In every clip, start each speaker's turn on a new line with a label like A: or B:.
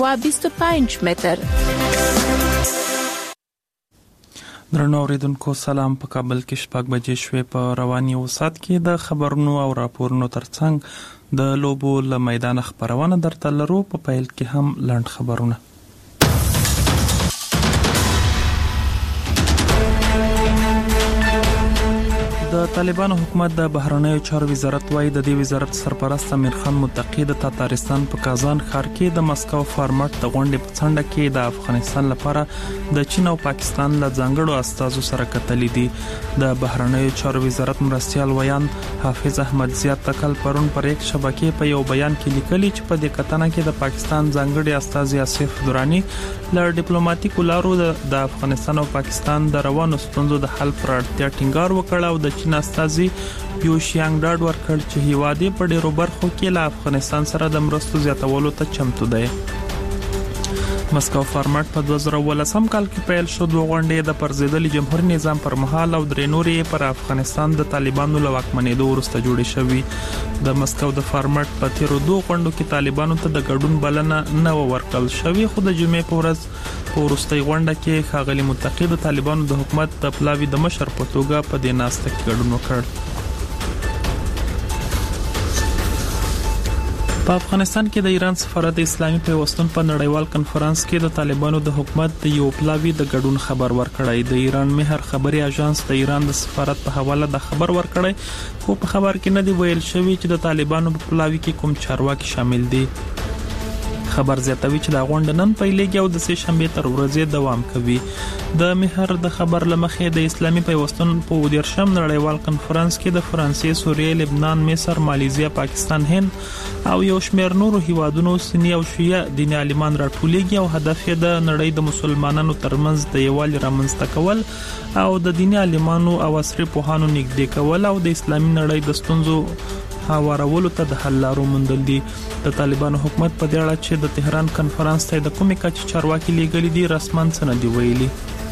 A: و 25 متر.
B: درنو اوریدونکو سلام. په کابل کې 6 بجې شوې. په رواني وسات کې د خبرونو او راپورونو ترڅنګ د لوبو له میدان خبرونه درته لرو. په پیل کې هم لاند خبرونه. د طالبانو حکومت د بهرنیو چارو وزارت وايي د دې وزارت سرپرست امیر خان متقی د تاتارستان په کازان ښار کې د مسکو فارمټ د غونډې په څنډه کې د افغانستان لپاره د چین او پاکستان له ځانګړو استازو سره کتلې دي. د بهرنیو چارو وزارت مرستيال ویان حافظ احمد زیات تکل پرون پر یک شبکې په یو بیان کې لیکلي چې په دې کتنه کې د پاکستان ځانګړي استاذ آصف درانی له ډیپلوماټیکو لارو د افغانستان او پاکستان د روانو ستونزو د حل پر اړتیا ټینګار وکړ او د چین استازي یو شیانګ ډاډ ورکړ چې هیواد په ډیرو برخو کې له افغانستان سره د مرستو زیاتولو ته چمتو دی. مسکو فارمټ په 2018 کال کې پیل شو. دوه غونډې د پرزیدلي جمهوریت نظام پر مهال او درې نورې پر افغانستان د طالبانو له واکمنېدو وروسته جوړې شوې. د مسکو د فارمټ په تیرو دوه غونډو کې طالبانو ته د ګډون بلنه نه ورکړل شوې، خو د جمعې په ورځ په وروستۍ غونډه کې ښاغلي متقی د طالبانو د حکومت د پلاوي د مشر په توګه په دې ناسته کې ګډون وکړ. په افغانستان کې د ایران سفارت اسلامي پیوستون په نړیوال کنفرانس کې د طالبانو د حکومت د یو پلاوي د ګډون خبر ورکړی. د ایران مهر خبري اژانس د ایران د سفارت په حواله د خبر ورکړی، خو په خبر کې نه دی ویل شوی چې د طالبانو په پلاوي کې کوم چارواکي شامل دي. خبر زیاتوي چې د غونډه نن پیلېږي او د سه شنبه تر ورځې دوام کوي. د مهر د خبر لمخې د اسلامي پیوستون په 14 نړیوال کنفرانس کې د فرانسې، سوریه، لبنان، مصر، مالیزیا، پاکستان، هند او یو شمېر نورو هیوادونو سنی او شیعه دیني عالمان راټولېږي او هدف یې د نړۍ د مسلمانانو ترمنځ د یووالي رامنځته کول او د دیني عالمانو او عصري پوهانو نږدې کول او د اسلامي نړۍ د ستونزو هوارولو ته د حل لارو موندل دي. د طالبانو حکومت په دې اړه چې د تهران کنفرانس ته د کومې کچې چارواکي لیږلي دي رسماً څه نه دی ویلي.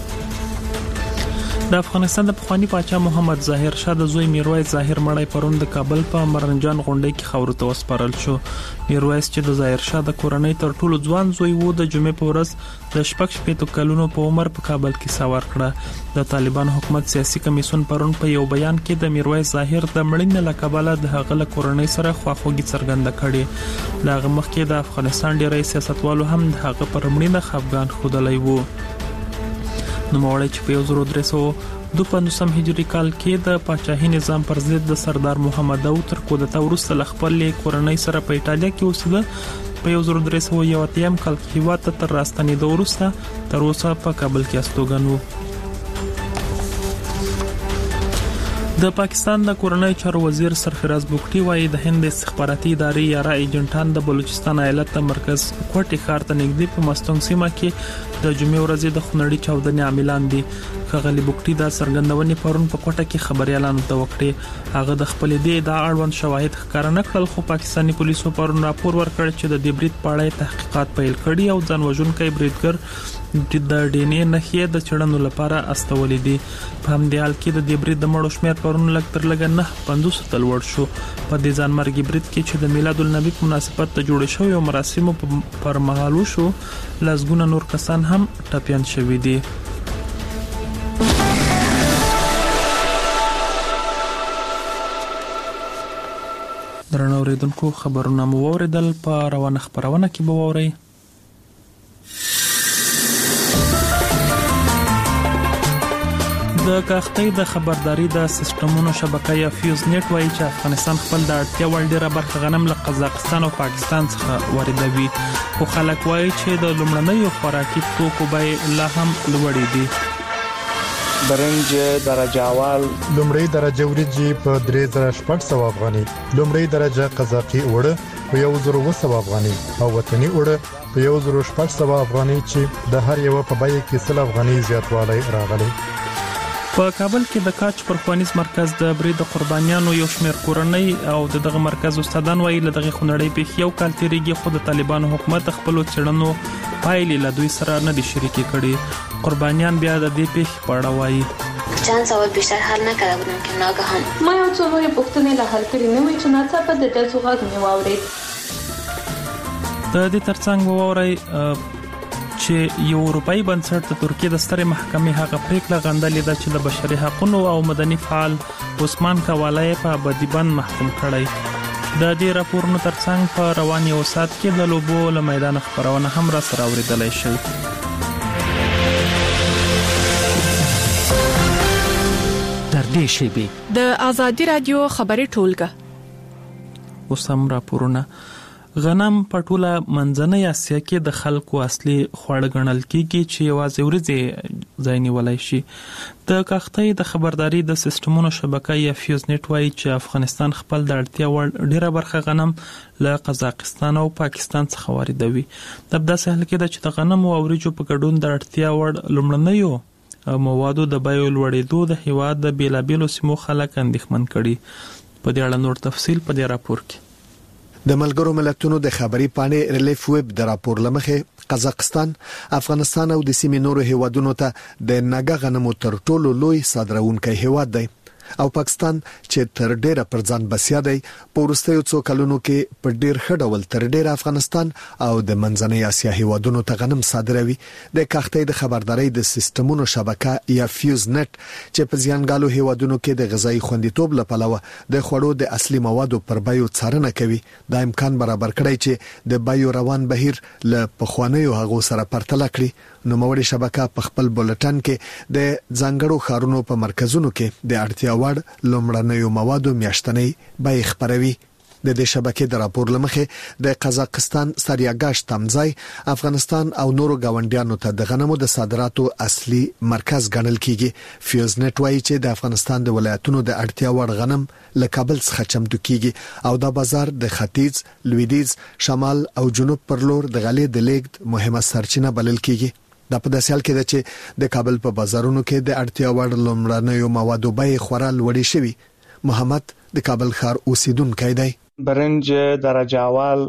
B: د افغانستان د پخوانی پاچا محمد ظاهر شاه د زوی میرویس ظاهر مړی پرون د کابل په مرنجان غونډې کې خاورو ته وسپارل شو. میرویس چې د ظاهر شاه د کورنۍ تر ټولو ځوان زوی وو، د جمعې په ورځ د 16 کلونو په عمر په کابل کې سوار کړه. د طالبان حکومت سیاسي کمیسیون پرون په یو بیان کې د میرویس ظاهر د مړینې له کبله د هغه له کورنۍ سره خواخوږي څرګنده کړې. د هغه مخکې د افغانستان ډیری سیاستوالو هم د هغه پر مړینه خفګان ښودلی وو. نوموړی چې په 1352 هجری کال کې د پاچاهي نظام پر ضد د سردار محمد داود تر کودتا وروسته ل خپل کورنۍ سره په ایټالیا کې اوسېده. په 1381 کال کې هیواد ته تر راستنېدو وروسته تر اوسه په کابل کې استوګن وو. د پاکستان د کورنۍ چارو وزیر سرفراز بوکټي وايي د هند استخباراتي ادارې یاره ایجنټان د بلوچستان ایالت د مرکز کوټي ښار ته نږدې په مستونګ سیمه کې د جمعې ورځې د خونړۍ چاودنې عاملان دي. ښاغلي بوکټي د سرګندونې پرون په کوټه کې خبريالانو ته وکړي. هغه د خپل دې د اړوند شواهد ښکار نه کړل، خو پاکستاني پولیسو پرون راپور ورکړ چې د دې برید په اړه تحقیقات پیل کړي او ځان وژونکي بریدګر د ډینې نخې د چړنو لپاره استولې دي. په همدې حال کې د دې برید د مړو شمېر پرون لږ تر لږه 950 ته لوړ شو. په دې ځانمرګي برید کې چې د میلاد النبی په مناسبت ته جوړ شوی او مراسمو پر مهال وشو، لږونه نور کسان هم ټپيان شوي دي. درنو اوریدونکو خبرونه مو اوریدل. په روانه خبرونه کې به ووري. د کښتۍ د خبرداري د سیستمونو شبکه یا فیوز نت وايي چې افغانستان خپل د اړتیا وړ ډیره برخه غنم له قزاقستان او پاکستان څخه واردوي، خو خلک وايي چې د لومړنیو خوراکي توکو بیې لا هم لوړې دي.
C: برنج درجه اول
D: لومړی درجه وریجې په 3600 افغاني، لومړی درجه قزاقي اوړه په 1200 افغاني او وطني اوړه په 1600 افغاني چې د هر یو په بیه کې 100 افغاني زیاتوالی راغلی.
B: په کابل کې د کاچ پر خوانیز مرکز د برید قربانیانو یو شمېر کورنۍ او دغه مرکز استادان وایي له دغه خنړۍ په یو کال تیریږي، خو د طالبانو حکومت خپل څېړنو پایلې له دوی سره نه دي شریکې کړي. قربانیان بیا د دې پیښې په اړه وایي
E: چند سوال بیشتر حل نکرده بودم که ناگهان
F: ما یو څو نورې پوښتنې لا حل کړې نه وې چې ناڅاپه د ډزو غږ مې واورېد.
B: د دې ترڅنګ ووري چې یو اروپאי بنسټ د ترکیه د سترې محکمې هغه پریکړه غندلې ده چې د بشري حقوقو او مدني فعال عثمان کاوالای په ابدي محکوم کړی. د دې راپورونو ترڅنګ په روان یو سات کې د لوبو له میدان خبرونه هم را سره اوریدلای شي.
F: در دې شی
A: د آزادي رادیو خبري ټولګه
B: وسم راپورونه. غنم په ټوله منځنۍ اسیا کې د خلکو اصلي خواړه ګڼل کیږي چې یوازې ورځې ځای نیولای شي. د کښتۍ د خبرداري د سیستمونو شبکه یا فیوز نت وایي چې افغانستان خپل د اړتیا وړ ډیره برخه غنم له قزاقستان او پاکستان څخه واردوي. د داسې حال کې چې د غنم او وریجو په ګډون د اړتیا وړ لومړنیو موادو د بیو لوړېدو د هیواد د بیلابیلو سیمو خلک اندېښمن کړي. په دې اړه نور تفصیل په دې راپور کې.
G: د ملګرو ملتونو د خبري پاڼې ریلیف ویب د راپور لمخې قزاقستان، افغانستان او د سیمې نورو هیوادونو ته د ناګه غنمو تر ټولو لوی صادرونکي هیواد دی او پاکستان چې تر ډیره پر ځان بسیا دی په وروستیو څو کلونو کې په ډیر ښه ډول تر ډیره افغانستان او د منځنۍ اسیا هیوادونو ته غنم صادروي. د کښتۍ د خبرداري د سیستمونو شبکه یا فیوز نت چې په ځانګالو هیوادونو کې د غذایی خوندیتوب لپاره د خوړو د اصلي موادو پر بیو څارنه کوي، دا امکان برابر کړی چې د بیو روان بهیر له پخوانیو هغو سره پرتله کړي. نو موړي شبکه په خپل بولټن کې د ځانګړو خارونو په مرکزونو کې د اړتیا وړ لومړنیو موادو میاشتنی بیې خبروي. د دې شبکې د راپور لمخې د قزاقستان سریاګاش تمځای افغانستان او نورو گاونډیانو ته د غنمو د صادراتو اصلي مرکز ګڼل کیږي. فیوز نت وایي چې د افغانستان د ولایتونو د اړتیا وړ غنم له کابل څخه چمتو کیږي او دا بازار د ختیځ، لویدیځ، شمال او جنوب پر لور د غلې د لیږد مهمه سرچینه بلل کیږي. دا په داسې حال کې ده چې د کابل په بازارونو کې د اړتیا وړ لومړنیو موادو بیې خورا لوړې شوي. محمد د کابل ښار اوسیدونکی دی.
C: برنج درجه اول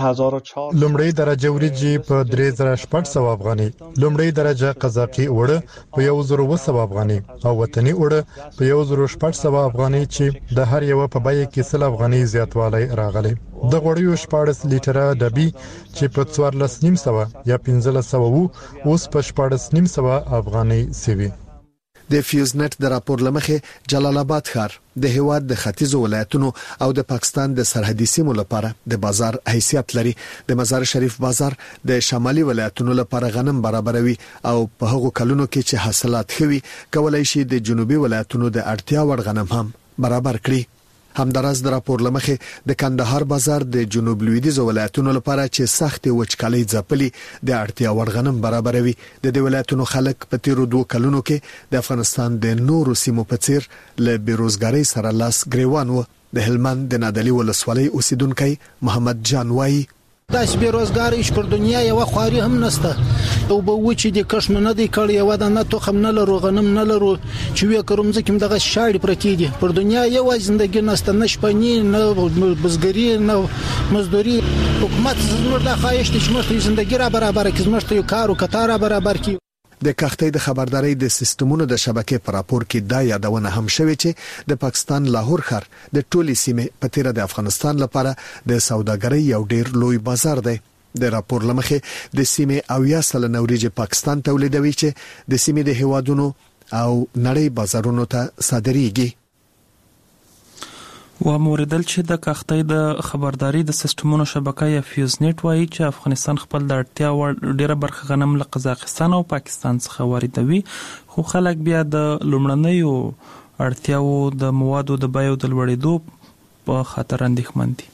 C: 3004
D: لومړی درجه وریجې په 3600 افغاني، لومړی درجه قزاقي اوړه په 1200 افغاني او وطني اوړه په 1600 افغاني چې د هر یو په بیه کې 100 افغاني زیاتوالی راغلی. د غوړیو 14 لیټره ډبي چې په 14.5 یا 1500 اوس په 14.5 افغاني سوي.
G: د فیوز نت د راپور لمخې جلال آباد ښار د هیواد د ختیځو ولایتونو او د پاکستان د سرحدي سیمو لپاره د بازار حیثیت لري. د مزار شریف بازار د شمالي ولایتونو لپاره غنم برابروي او په هغو کلونو کې چې حاصلات خوي کولای شي د جنوبي ولایتونو د اړتیا وړ غنم هم برابر کړي. همدارس د راپور لمخې د کندهار بازار د جنوب لویدیځ ولایتونو لپاره چې سخت وچکالي ځپلي د اړتیا وړ غنم برابروي. د دې ولایتونو خلک په تیرو 2 کلونو کې د افغانستان د نورو سیمو په څیر له بیروزګاری سره لاس ګریوان و. د هلمند د نادعلي ولسوالۍ اوسیدونکي محمد جان وایي
H: داس بیروزګاری پر دنیا یو خواري هم نسته او به و چې د کښ نه دی کړی یو د نه توخم نه لرو غنم نه لرو چې وی کوم ځکه دغه شاړې پر کې دي پر دنیا یو ژوندۍ نسته نشپنی نه بزګری نه مزدوري حکومت زموږ د خواهش چې موږ ژوندۍ را برابر کړي موږ ته یو کار او کتار برابر کړي.
G: د کښتۍ د خبرداري د سیستمونو د شبکې پر راپور کې دا یادونه هم شوې چې د پاکستان لاهور ښار د ټولي سیمې په تیره د افغانستان لپاره د سوداګرۍ یو ډیر لوی بازار دی. د راپور لمخې د سیمې او یا سلنه وریجې پاکستان تولیدوي چې د سیمې د هیوادونو او نړۍ بازارونو ته صادرېږي.
B: و موردل چې د کښتۍ د خبرداري د سیستمونو شبکه یا فیوز نت وایي چې افغانستان خپل د اړتیا وړ ډیره برخه غنم له قزاقستان او پاکستان څخه واردوي، خو خلک بیا د لومړنیو اړتیاو د موادو د بیو د لوړېدو په خاطر اندېښمن دي.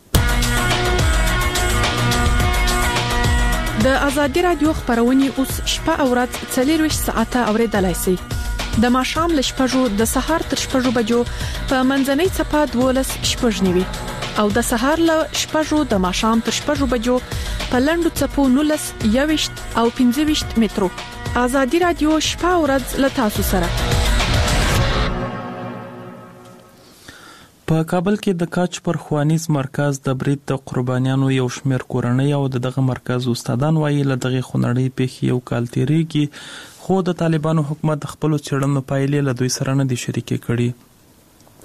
A: د آزادي رادیو خبرونه اوس شپه او ورځ 24 ساعته اوریدلای شئ. د ماښام ل شپږو د سهار تر شپږو بجو په منځنۍ صفه 12:09 او د سهار ل شپږو د ماښام تر شپږو بجو په لنډو صفو 19 او 15 مترو. آزادي رادیو شپه او ورځ ل تاسو سره.
B: په کابل کې د کاچ پر خوانیز مرکز د برید د قربانیانو یو شمېر کورنۍ او دغه مرکز استادان وایي له دغه خونړۍ پیښې یو کال تیریږي، خو د طالبانو حکومت خپل چړنو پایلې له دوی سره نه دي شریکې کړي.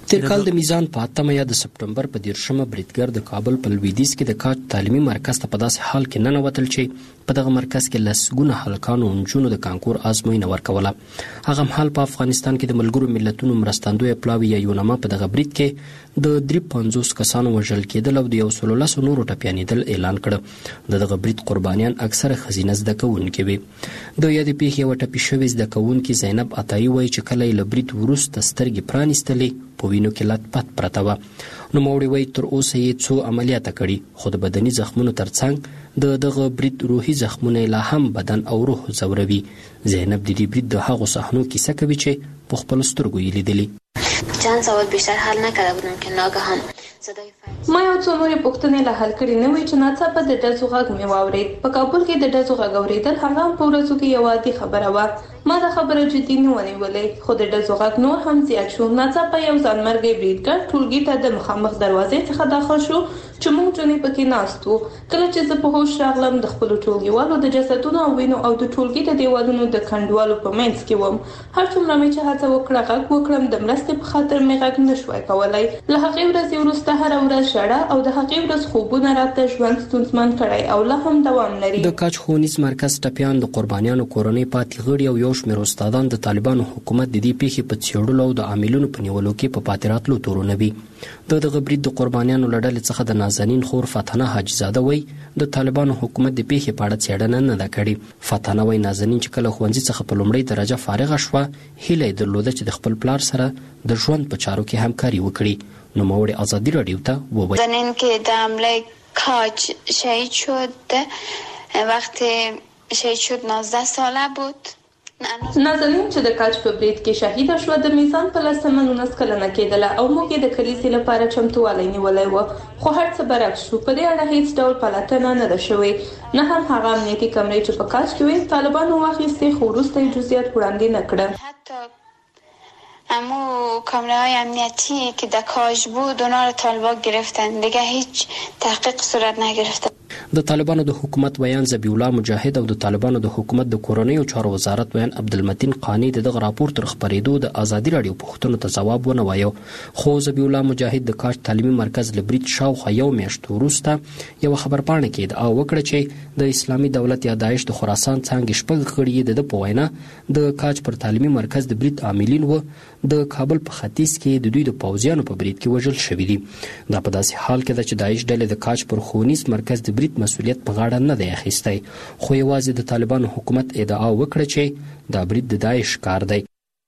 I: تیر کال د میزان په 8 یا د سپټمبر په 10 بریدګر د کابل په لویدیځ کې د کاج تعلیمي مرکز ته په داسې حال کې ننوتل چې په دغه مرکز کې لسګونه هلکانو او نجونو د کانکور ازموینه ورکوله. هغه مهال په افغانستان کې د ملګرو ملتونو مرستندوی پلاوی یا یونما په دغه برید کې د 53 کسانو وژل کېدل او د 113 نورو ټپیانېدل اعلان کړ. دغه برید قربانیان اکثره ښځینه زده کوونکې وي. د یادې پیښې یوه ټپي شوې زده کوونکې زینب عطایي وایي چې کله یې له برید وروسته سترګې پرانیستلې په وینو کې لت پت پرته وه. نوموړې وایي تر اوسه یې څو عملیاته کړي خو د بدني زخمونو ترڅنګ د دغه برید روحي زخمونه لا هم بدن او روح ځوروي. زینب د دې برید د هغو صحنو کیسه کوي چې په خپلو سترګو یې لیدلي.
E: چند سوال بیشتر حل نکرده بودم که ناگهان صدای
J: ما یو څو نورې پوښتنې لا حل کړې نه وې چې ناڅاپه د ډزو غږ مې واورېد. په کابل کې د ډزو غږ اورېدل هغه هم په ورځو کې یوه عادي خبره وه. ما دا خبره جدي نه ونیولې خو د ډزو غږ نور هم زیات شو. ناڅاپه یو ځانمرګی بریدګر ټولګي ته د مخامخ دروازې څخه داخل شو چې موږ جونې پکې ناست وو. کله چې زه په هوښ راغلم د خپلو ټولګیوالو د جسدونو او وینو او د ټولګي د دیوالونو د کنډوالو په منځ کې وم. هر څومره مې چې هڅه وکړه غږ وکړم د مرستې په خاطر مې غږ نه شوای کولی. له هغې ورځې وروسته هره ورځ ژړا او د هغې ورځ خوبونه راته ژوند ستونزمن کړی او لا هم دوام لري.
I: د کاج ښوونیز مرکز ټپیان د قربانیانو کورنۍ پاتې غړي او یو شمېر استادان د طالبانو حکومت د دې پیښې په څېړلو او د عاملینو په نیولو کې په پاتې راتلو تورونه وي. دغه برید د قربانیانو له ډلې څخه د نازنین خور فتحانه حاجزاده وایي د طالبانو حکومت د پیښې په اړه څېړنه نه ده کړې. فتحانه وایي نازنین چې کله ښوونځي څخه په لومړۍ درجه فارغه شوه هیله یې درلوده چې د خپل پلار سره د ژوند په چارو کې همکاري وکړي. نوموړې ازادي راډیو ته وویل
K: زنین که در حمله کاج شهید شد وقتی شهید شد 19 ساله بود.
J: نازنین چې د کاج په برید کې شهیده شوه د میزان په 19 کلنه کېدله او موږ یې د کلیسې لپاره چمتووالی نیولی و خو هر څه برعکس شو. په دې اړه هیڅ ډول پلټنه نه ده شوې نه هم هغه امنیتي کمرې چې په کاج کې وې طالبانو واخیستې خو وروسته یې جزئیات وړاندې نه کړه.
K: حتی امو کامره های امنیتی که در کاج بود اونا رو طالبان گرفتن دیگه هیچ تحقیق صورت نگرفته.
I: د طالبانو د حکومت ویان ذبیح الله مجاهد او د طالبانو د حکومت د کورنیو چارو وزارت ویان عبدالمتین قانی دغه راپور تر خبرېدو د ازادي راډیو پوښتنو ته ځواب ونه وایو. خو ذبیح الله مجاهد د کاج تعلیمي مرکز له برید شاوخوا یو میاشت وروسته یوه خبرپاڼه کې ادعا وکړه چې د اسلامي دولت یا داعش د خراسان څانګې شپږ غړي د ده په وینا د کاج پر تعلیمي مرکز د برید عاملین و د کابل په ختیځ کې د دوی د پوځیانو په برید کې وژل شوي دي. دا په داسې حال کې ده چې داعش ډلې د کاج پر ښوونیز مرکز د برید مسؤلیت په غاړه نه دی اخیستی خو یوازې د طالبانو حکومت ادعا وکړه چې دا برید د داعش کار دی.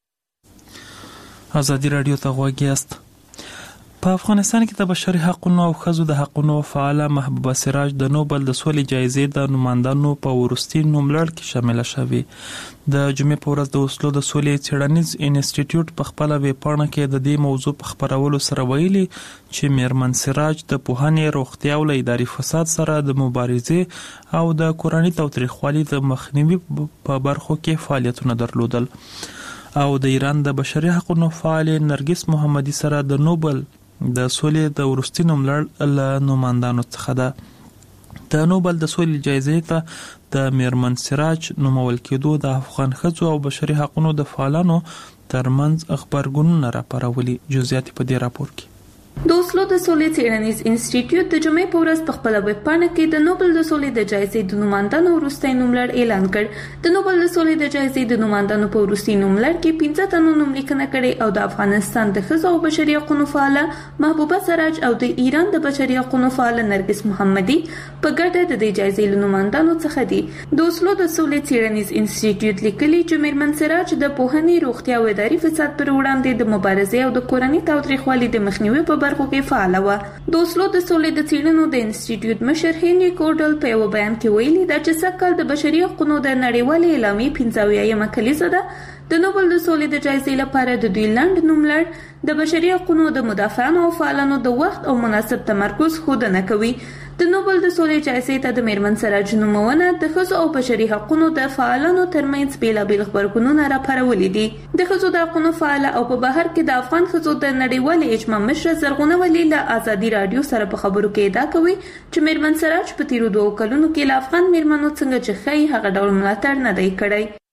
B: ازادي راډیو ته غوږ یاست. په افغانستان کې د بشري حقوقو او ښځو د حقوقو فعاله محبوبه سراج د نوبل د سولې جایزې د نوماندانو په وروستي نوملړ کې شامل شوې. د جمعې په ورځ د اوسلو د سولې څېړنیز انسټیټیوټ په خپله ویبپاڼه کې د دې موضوع په خپرولو سره ویلي چې میرمن سراج د پوهنې، روغتیا او اداري فساد سره د مبارزې او د کورني تاوتریخوالي د مخنیوي په برخو کې فعالیتونه درلودل او د ایران د بشري حقوقو فعال نرګس محمدي سره د نوبل د سولې د وروستي نوملړ له نوماندانو څخه ده. د نوبل د سولې جایزې ته د میرمن سراج نومول کېدو د افغان ښځو او بشري حقوقو د فعالانو ترمنځ خبرګونونه راپارولي. جزئیات په دې راپور کې.
J: د اوسلو د سولې څېړنیز انسټیټیوټ د جمعې په ورځ په خپله ویبپاڼه کې د نوبل د سولې د جایزې د نوماندانو وروستی نوملړ اعلان کړ. د نوبل د سولې د جایزې د نوماندانو په وروستي نوملړ کې 15 تنو نوملیکنه کړې او د افغانستان د ښځو او بشري حقوقو فعاله محبوبه سراج او د ایران د بشري حقوقو فعاله نرګس محمدي په ګډه د دې جایزې له نوماندانو څخه دي. د اوسلو د سولې څېړنیز انسټیټیوټ لیکلي چې میرمن سراج د پوهنې، روغتیا او اداري فساد پر وړاندې د مبارزې او د کورني تاوتریخوالي د مخنیوي په برخو کې فعاله وه. د اوسلو د سولې د څېړنو د انسټیټیوټ مشر هنري کوډل په یو بیان کې ویلي ده چې سږکال د بشري حقوقو د نړیوالې اعلامیې 75مه کلیزه ده. د نوبل د سولې د جایزې لپاره د دوی لنډ نوملړ د بشري حقوقو د مدافعانو او فعالانو د وخت او مناسب تمرکز ښودنه کوي. د نوبل د سولې جایزې ته د میرمن سراج نومونه د ښځو او بشري حقوقو د فعالانو ترمنځ بېلابېل غبرګونونه راپارولي دي. د ښځو د حقوقو فعاله او په بهر کې د افغان ښځو د نړیوالې اجماع مشره زرغونه ولي له ازادي راډیو سره په خبرو کې ادعا کوي چې میرمن سراج په تیرو 2 کلونو کې له افغان میرمنو څنګه چې ښایي هغه ډول ملاتړ نه دی کړی.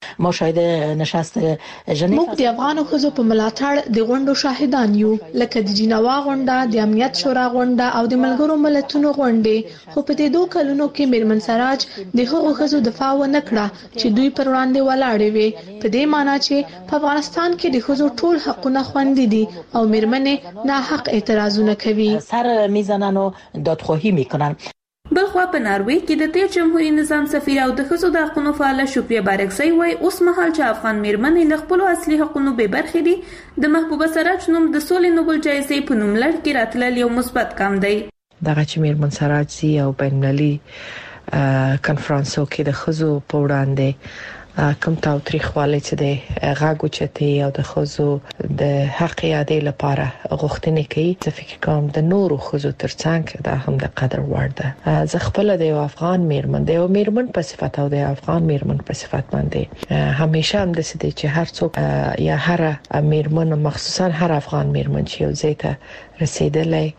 L: ما شاهد نشست ژنیو
A: موږ د افغانو خزو په ملاتړ د غونډو شاهدان یو، لکه د جنیوا غونډه، د امنیت شورا غونډه او د ملګرو ملتونو غونډې. خو په دې دوه کلونو کې میرمن سراج د هغو خزو دفاع ونه کړه چې دوی پر وړاندې ولاړې وي، په دې معنی چې په افغانستان کې د خزو ټول حقونه خوندي دي او میرمنې ناحق اعتراضونه کوي،
L: سر میزنن و دادخواهی میکنن.
J: بلخوا په ناروې کې د تیر جمهوریت نظام سفیر او د ښځو د حقوقو فعال شکریه بارکزی وایي اوس مهال چې افغان میرمنې له خپل اصلي حقوقو بې برخې دي، د محبوبه سراج نوم د سولې نوبل جایزې په نوم لړ کې راتلل یو مثبت ګام دی.
M: دغه چې میرمن سراج سي او بین‌المللي کنفرانسو کې د ښځو په وړاندې کوم تاوتریخوالی چې د غاګو چتي او د ښځو د حق یادې لپاره غوښتنې کوي، زه فکر کوم د نورو ښځو ترڅنګ دا هم د قدر وړ ده. زه خپل د یو افغان میرمن، د یو میرمن په صفت او د افغان میرمن په صفت باندې همیشه هم د سدي چې هر څوک یا هر میرمن، مخصوصا هر افغان میرمن چې یو ځای ته رسیدلې،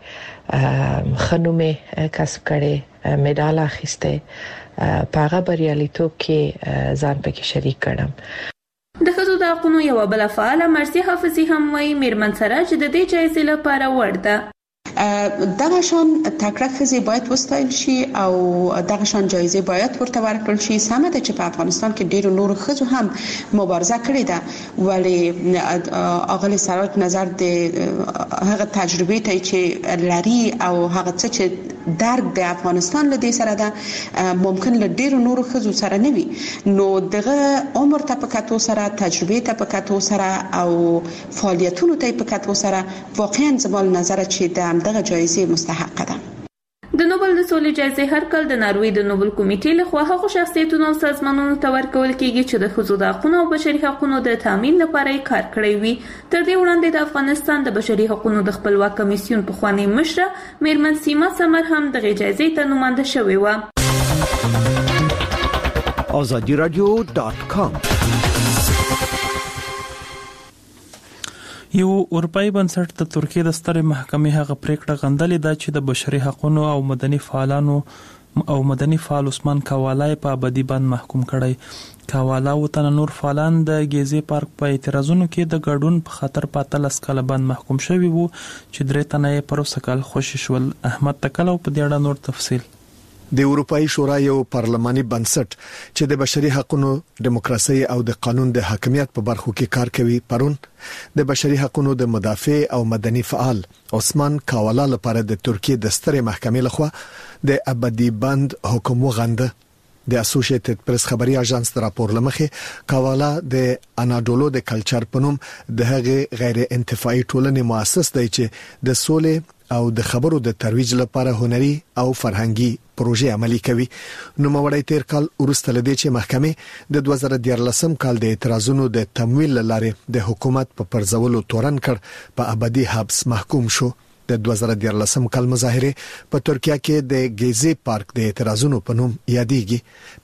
M: خنومه کسب کړي، مډال اخیسته، پاغه بریالیتوب کې ځان پکې شریک کړم.
J: د ښځو د حقوقو یو بل فعال مرسي حافظي هم وايي میرمن سراج د دې جایزې لپاره وړ ده.
N: دغه شان تکړه ښځې باید وستایل شي او دغه شان جایزې باید ورته ورکړل شي. سمه ده چې په افغانستان کې ډېر نور ښځو هم مبارزه کړې ده، ولی اغلی سراج نظر د هغه تجربه ته چې لري او هغه څه چې درک د افغانستان له دې سره ده ممکن له ډېر نور ښځو سره نه وي، نو دغه عمر ته په کتو سره، تجربه ته په کتو سره او فعالیتونو ته په کتو سره واقعا زما نظر چې د دغه جایزې مستحق ده.
J: د نوبل د سولې جایزې هر کال د ناروې د نوبل کمیټې لخوا هغو شخصیتونو او سازمانونو ته ورکول کیږي چې د ښځو د حقوقو او بشري حقوقو د تامین لپاره کار کړی وي. تر دې وړاندې د افغانستان د بشري حقوقو د خپلواک کمیسیون پخوانی مشره میرمن سیما سمر هم دغه جایزې ته نوماند شوې و.
O: azadiradio.com
B: یو اروپאי بنسټ د ترکیه د سترې محکمې هغه پریکړه غندلې ده چې د بشري حقوقو او مدني فعال عثمان کاوالا په ابدي بند محکوم کړی. کاوالا او تن نور فعالان د ګیزي پارک په اعتراضونو کې د ګډون په خاطر په 13 کال بند محکوم شوی وو چې درې تنه یې پروسه کال خوشی شول. احمد تکلو په دې اړه نور تفصیل.
G: د اروپאי شورا یو پارلماني بنسټ چې د بشري حقوقو، دیموکراسي او د قانون د حاکمیت په برخو کې کار کوي، پرون د بشري حقوقو د مدافع او مدني فعال عثمان کاوالا لپاره د ترکیه د سترې محکمې لخوا د ابدي بند حکم وغنده. د اسوسییټډ پریس خبري اژانس راپور لمخه کاوالا د اناډولو د کلچر پنوم د هغه غیر انتفاعي ټولنې مؤسس دی چې د سولې او د خبرو د ترویج لپاره هنري او فرهنګي پروژې عملي کوي. نو موړی تیر کال وروسته لدې چې محکمه د 2014 کال د اعتراضونو د تمویل لاره د حکومت په پرځولو تورن کړ، په ابدي حبس محکوم شو. د 2014 کال مظاهره په ترکیه کې د ګیزي پارک د اعتراضونو په نوم یادېږي.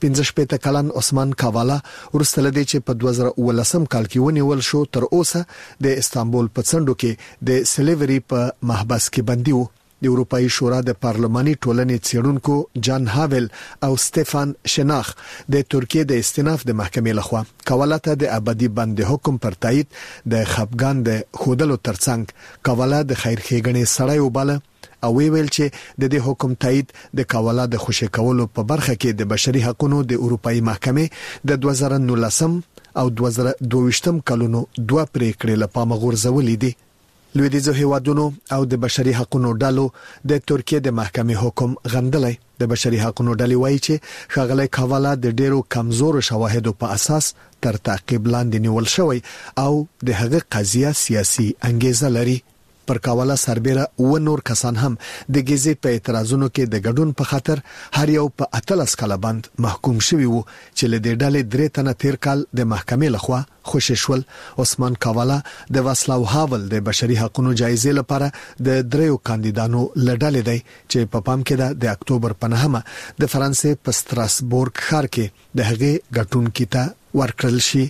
G: 15 کلن عثمان کاوالا وروسته لدې چې په 2019 کال کې ونیول شو، تر اوسه د استانبول په څنډو کې د سلیوري په محبس کې بندي و. د اروپאי شورا د پارلماني ټولنې څېړونکو جان هاول او سټيفان شناخ د ترکیه د استیناف د محکمې لخوا کاوالا ته د ابدي بند حکم پر تایید د خپګان د خودلو ترڅنګ کاوالا د خیرخېګنې سړی وباله او ویل چې د دې حکم تایید د کاوالا د خوشی کولو په برخه کې د بشري حقوقو د اروپאי محکمې د 2019 او 2022 کلونو دوه پریکړې لپاره غورځولې دي. لویدیځو هیوادونو او د بشري حقوقو ډلو د ترکیه د محکمې حکم غندلای. د بشري حقوقو ډلې وایي چې ښاغلی کاوالا د ډیرو کمزور شواهدو په اساس تر تعقیب لاندې نیول شوی او د هغه قضیه سیاسي انګیزه لري. پر کاوالا سربېره و نور کسان هم د ګیزي په اعتراضونو کې د ګډون په خاطر هر یو په 13 کال بند محکوم شوی وو چې له دې ډلې درې تنه تیر کال د محکمې لخوا خوشی شول. عثمان کاوالا د واسلاو هاول د بشري حقوقو جایزې لپاره د دریو کاندیدانو لړل دی چې په پام کې ده د اکتوبر په 9مه د فرانسې په ستراسبورګ ښار کې د هغې ګټونکو ته ورکړل شي.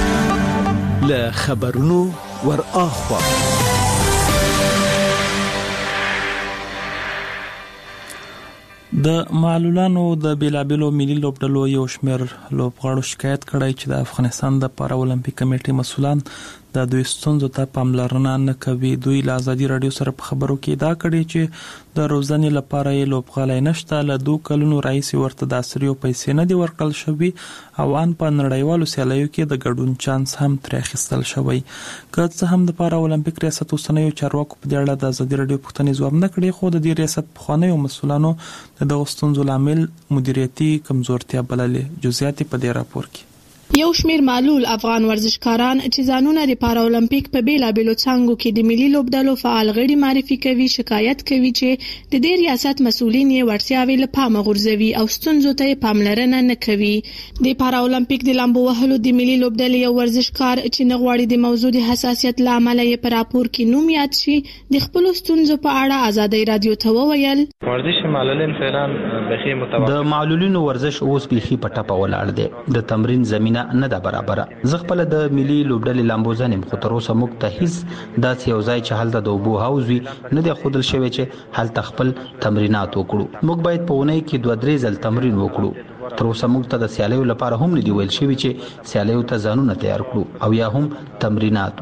O: له خبرونو ور اخوا
B: د معلولانو د بیلابیلو ملي لوبډلو یو شمېر لوبغاړو شکایت کړی چې د افغانستان د پارا اولمپیک کمیټې مسولان د دوی ستونزو ته پاملرنه نه کوي. دوی له ازادي رادیو سره په خبرو کې دا کړی چې د روزنې لپاره یې لوبغالی نشته. له 2 کلونو راهیسې ورته د عصري پیسې نه دي ورکړل شوي او ان په نړیوالو سیالیو کې د ګډون چانس هم ترې اخیستل شوی. که څه هم د پارا اولمپیک ریاست اوسنیو چارواکو په دې اړه د ازادي رادیو پوښتنې ځواب نه کړی، خو د دې ریاست پخوانیو مسؤلانو د دغو ستونزو لامل مدیریتي کمزورتیا بللې. جزئیات په دې راپور کې.
A: یو شمیر معلول افغان ورزشکاران چې ځانونه د پارا اولمپیک په بیلابیلو څانګو کې د ملي لوبډلو فعال غړي معرفي کوي، شکایت کوي چې د دې ریاست مسؤلین یې وړتیاوې له پامه غورځوي او ستونزو ته پاملرنه نه کوي. د پارا اولمپیک د لامبو وهلو د ملي لوبډلې یو ورزشکار چې نه غواړي د موضوع د حساسیت له امله یې په راپور کې نوم یاد شي، د خپل ستونزو په اړه ازادي رادیو ته وویل:
P: ورزش معلولین فعلا بخي متوقع د معلولینو ورزش اوس بخي په ټاپه ولاړ دی، د تمرین زمينه نه ده برابر. زه خپل د ملي لوبډلې لامبوزن هم خو تر اوسه موږ ته هیڅ داسې یو ځای چې هلته د اوبو حوض وي نه دی ښودل شوی چې هلته خپل تمرینات وکړو. موږ باید په اونۍ کې 2-3 ځل تمرین وکړو. تر اوسه موږ ته د سیالیو لپاره هم نه دی ویل شوی چې سیالیو ته ځانونه تیار کړو او یا هم تمرینات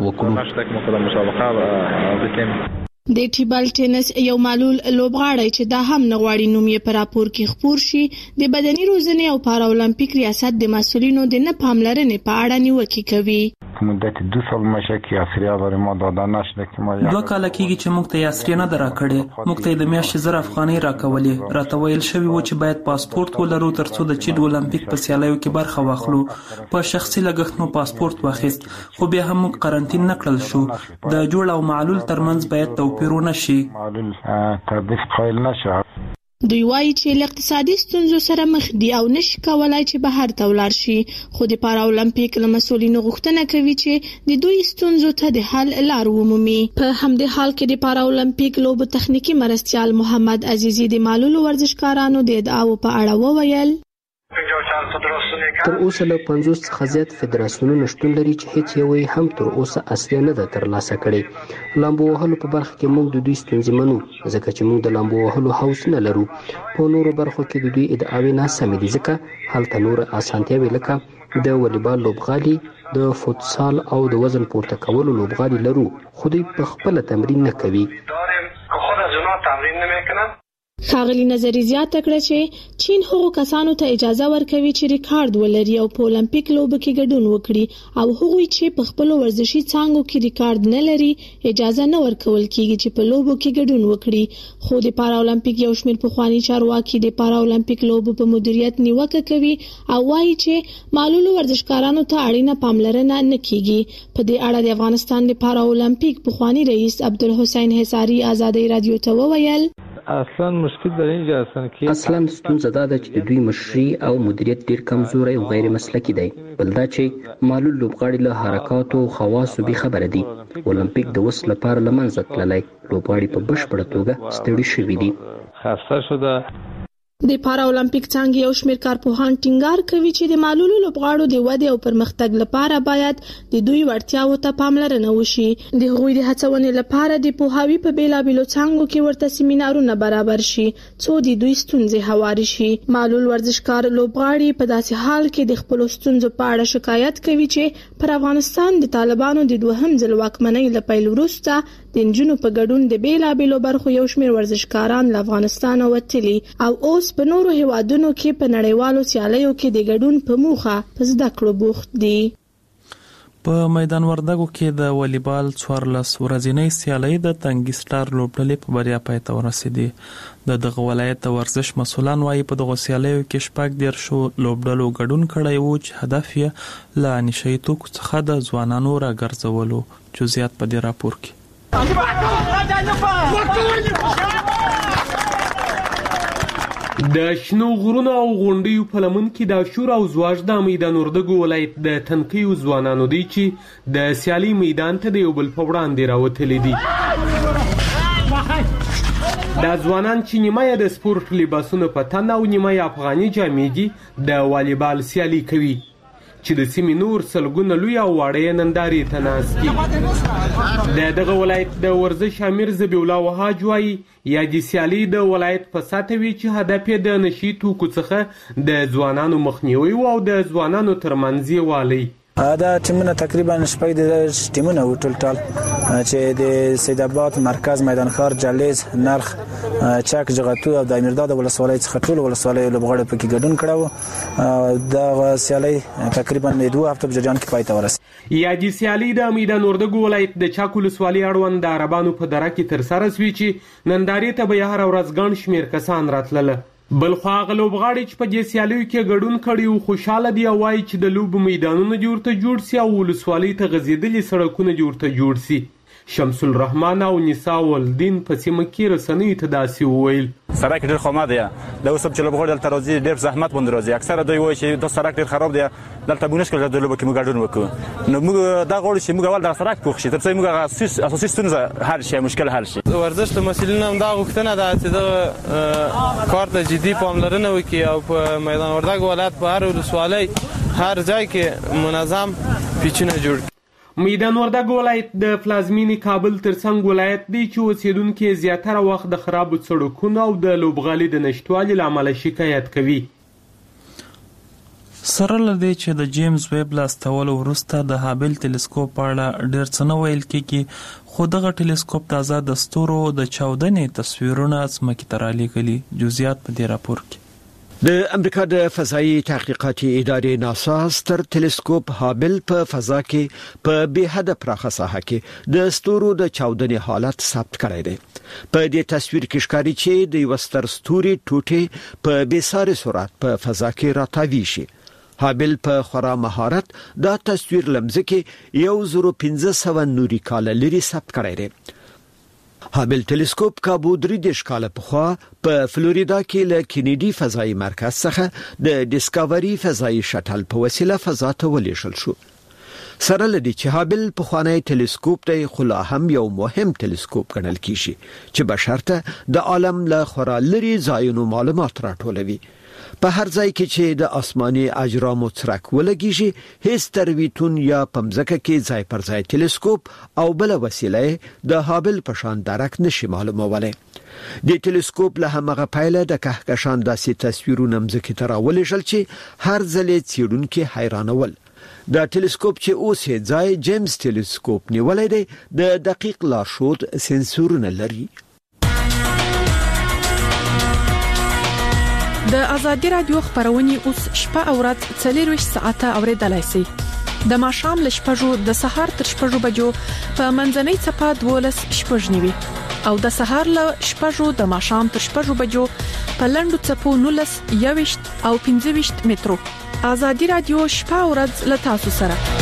P: وکړو.
A: د ټیبل ټینس یو معلول لوبغاړی چې دا هم نه غواړي نوم یې په راپور کې خپور شي، د بدني روزنې او پارا اولمپیک ریاست د مسؤلینو د نه پاملرنې په اړه نیوکې کوي.
Q: مدت 2 سال میشه که یاسریه برای ما داده نشده که ما
B: 2 کاله کېږي چې موږ ته یاسریه نه ده راکړې. موږ ته د میاشتې 1000 افغانۍ راکولې. راته ویل شوي و چې باید پاسپورت ولرو ترڅو د چین اولمپیک په سیالیو کې برخه واخلو. په شخصي لګښت مو پاسپورت واخیست، خو بیا هم موږ قرنطین نه کړل شو. د جوړ او معلول ترمنځ باید توپیر ونه شي.
Q: معلول تضیف قائل نشه.
A: دوی وایي چې له اقتصادي ستونزو سره مخ دي او نشي کولای چې بهر ته ولاړ شي، خو د پارا اولمپیک له مسؤلینو غوښتنه کوي چې د دوی ستونزو ته د حل لار ومومي. په همدې حال کې د پارا اولمپیک لوبو تخنیکی مرستیال محمد عزیزی د معلولو ورزشکارانو د ادعاو په اړه وویل:
I: تر اوسه له 50 څخه زیات فدراسیونونه شتون لري چې هیڅ یو یې هم تر اوسه اصلي نه ده ترلاسه کړې. لامبو وهلو په برخه کې موږ د دوی ستونزې منو، ځکه چې موږ د لامبو وهلو حوص نه لرو. په نورو برخو کې د دوی ادعاوې ناسمې دي، ځکه هلته نور اسانتیاوې لکه د والیبال لوبغالي، د فوتسال او د وزن پورته کولو لوبغالي لرو، خو دوی په خپل تمرین نه کوي.
A: ښاغلي نظري زیاته کړه چې چین هغو کسانو ته اجازه ورکوي چې ریکارډ ولري او په اولمپیک لوبو کې ګډون وکړي، او هغوی چې په خپل ورزشي څانګو کې ریکارډ نه لري اجازه نه ورکول کیږي چې په لوبو کې ګډون وکړي. خو د پارا اولمپیک یو شمېر پخواني چارواکي د پارا اولمپیک لوبو په مدیریت نیوکه کوي او وایي چې معلولو ورزشکارانو ته اړینه پاملرنه نه کیږي. په دې اړه د افغانستان د پارا اولمپیک پخواني رئیس عبدالحسین حصاری ازادي رادیو ته وویل:
I: اصلا ستونزه دا ده چې د دوی مشري او مدیریت ډیر کمزوري او غیر مسلکي دی. بل دا چې معلول لوبغاړي له حرکاتو او خواصو به خبره دي. اولمپیک د وس لپاره لمنځه تللی، لوبغاړي په بشپړه توګه ستړي شوي دي.
P: خسته شده.
A: د پارا اولمپیک څنګه یو شمېر کارپوهان ټینګار کوي چې د معلولو لوبغاړو د ودې او پرمختګ لپاره باید د دوی وړتیاو ته پاملرنه وشي. د هغوی د هڅونې لپاره د پوهاوي په بیلابیلو څانګو کې ورته سیمینارونه برابر شي څو د دوی ستونزې هواري شي. معلول ورزشکار لوبغاړي په داسې حال کې د خپل ستونزو په اړه شکایت کوي چې پر افغانستان د طالبانو د دوهم ځل واکمنۍ له پیل وروسته د نجونو په ګډون د بیلابیلو برخو یو شمېر ورزشکاران له افغانستانه وتلي او اوس په نورو هیوادونو کې په نړیوالو سیالیو کې د ګډون په موخه په زده کړو بوخت دي.
B: په میدان وردګو کې د والیبال 14 ورځنۍ سیالۍ د تنګي سټار لوبډلې په بریا پای ته ورسېدې. دغه ولایت ورزش مسؤلان وايي په دغه سیالیو کې 14 لوبډلو ګډون کړی و چې هدف یې له نشئی توکو څخه د ځوانانو راګرځولو. جزئیات په دې راپور کې.
R: د شنو غرونو او غونډیو په لمن کې د شور او زواج د میدان وردګو ولایت د تنقیو ځوانانو دی چې د سیالي میدان ته د یو بل په وړاندې راوتلي دي. دا ځوانان چې نیمه یې د سپورټ لباسونو په تن او نیمه یې افغاني جامې دي د والیبال سیالي کوي چې د سیمې نور سلګونه لوی او واړه نندارې ته ناست دي. دغه ولایت د ورزش امیر ذبیح الله وهاج وایي یادې سیالۍ د ولایت په سطحه وي چې هدف یې د نشي توکو څخه د ځوانانو مخنیوي او د ځوانانو ترمنځ یووالی.
S: دا ټیمونه تقریبا شپږ د ټیمونه و ټول چې د سید آباد مرکز میدان ښار جلیز نرخ چک جغتو او د امیرداد ولسوالۍ څخه ټول ولسوالۍ لوبغاړي پکې ګډون کړو. دا سیالۍ تقریبا 2 هفته په جریان کې پای ته ورسېده.
R: یادې سیالۍ د میدان وردګو ولایت د چک ولسوالۍ اړوند د عربانو په دره کې ترسره شوې چې نندارې ته به هر ورځ ګڼ شمېر کسان راتلله. بلخو هغه لوبغاړي چې په دې سیالیو کې ګډون کړي او خوشحاله دي او وایي چې د لوبو میدانونه جوړ سي او ولسوالۍ ته غځېدلي سړکونه جوړ سي. شمس الرحمن او نساء الدین په سیمه کې رسنیو ته داسې وویل.
T: سړک ډېر خامه دی. دا اوس چې لوبغاړي دلته راځي ډېر زحمت باندې راځي. اکثره دوی وایي چې دا سړک ډېر خراب دی. دلته موږ نشکل د لوبو کې موږ ګډون وکړو. نو موږ دا غواړو چې موږ اول د سړک پوښ شي تر څو موږ اساسي ستونزه حل شي، مشکل حل شي.
U: ورزش د مسؤلینو هم دا غوښتنه ده چې دا کار ته جدي پاملرنه وکړي او په میدان وردګ ولایت په هر ولسوالۍ هر ځای کې منظم پیچونه جوړ کړي.
R: میدان وردګ ولایت د پلازمینې کابل ترڅنګ ولایت دی چې اوسیدونکي زیاتره وخت د خرابو سړکونو او د لوبغالي د نشټوالي له امله شکایت کوي.
B: سره لدی چې د جیمز ویب لاستولو وروسته د هابل ټلسکوپ په اړه ډېر څه نه ویل کېږي، خو دغه ټلسکوپ تازه د ستورو د چاودنې تصویرونه ځمکې ته رالیږلي. جزئیات په دې راپور کې.
O: د امریکا د فضایي تحقیقاتي ادارې ناسا ستر ټلسکوپ هابل په فضا کې په بې حد پراخه ساحه کې د ستورو د چاودنې حالت ثبت کړی دی. په دې تصویر کې ښکاري چې د یو ستر ستوري ټوټې په بې ساري سرعت په فضا کې راتاوي شي. هابل په خورا مهارت دا تصویر لمزه کې 1500 نوري کال لري ثبت کړی دی. هابل ټلسکوپ کابو 3 کاله پخوا په فلوریدا کې له کینیډي فضایي مرکز څخه د ډیسکاوري فضایي شټل په وسیله فضا ته ولېږل شو. سره لدی چې هابل په خوانی ټلسکوپ دی خو لا هم یو مهم ټلسکوپ ګڼل کیږي چې بشرته د عالم له خورا لري ځایونو معلومات راټولوي. په هر ځای کې چې د آسماني اجرامو څرک ولګیږي هیڅ ترویتون یا پمزکه کې ځای پر ځای ټلسکوپ او بل وسیله د هابل په شان درک نشي معلومولی. د ټلسکوپ له همغه پایله د کهکشان داسې تصویرونه مځکې ته راولېږل چې هر ځل یې څېړونکي حیرانول. د ټلسکوپ چې اوس یې ځای جیمز ټلسکوپ نیولی دی د دقیق لارښود سنسورونه لري.
A: د ازادي رادیو خبرونه اوس شپه او ورځ 24 ساعته اوریدلای شئ. د ماښام ل شپږو د سهار تر شپږو بجو په منځنۍ چپه 12 شپږنیوي او د سهار ل شپږو د ماښام تر شپږو بجو په لندو چپو 19 21 او 25 مترو. ازادي رادیو شپه او ورځ ل تاسو سره.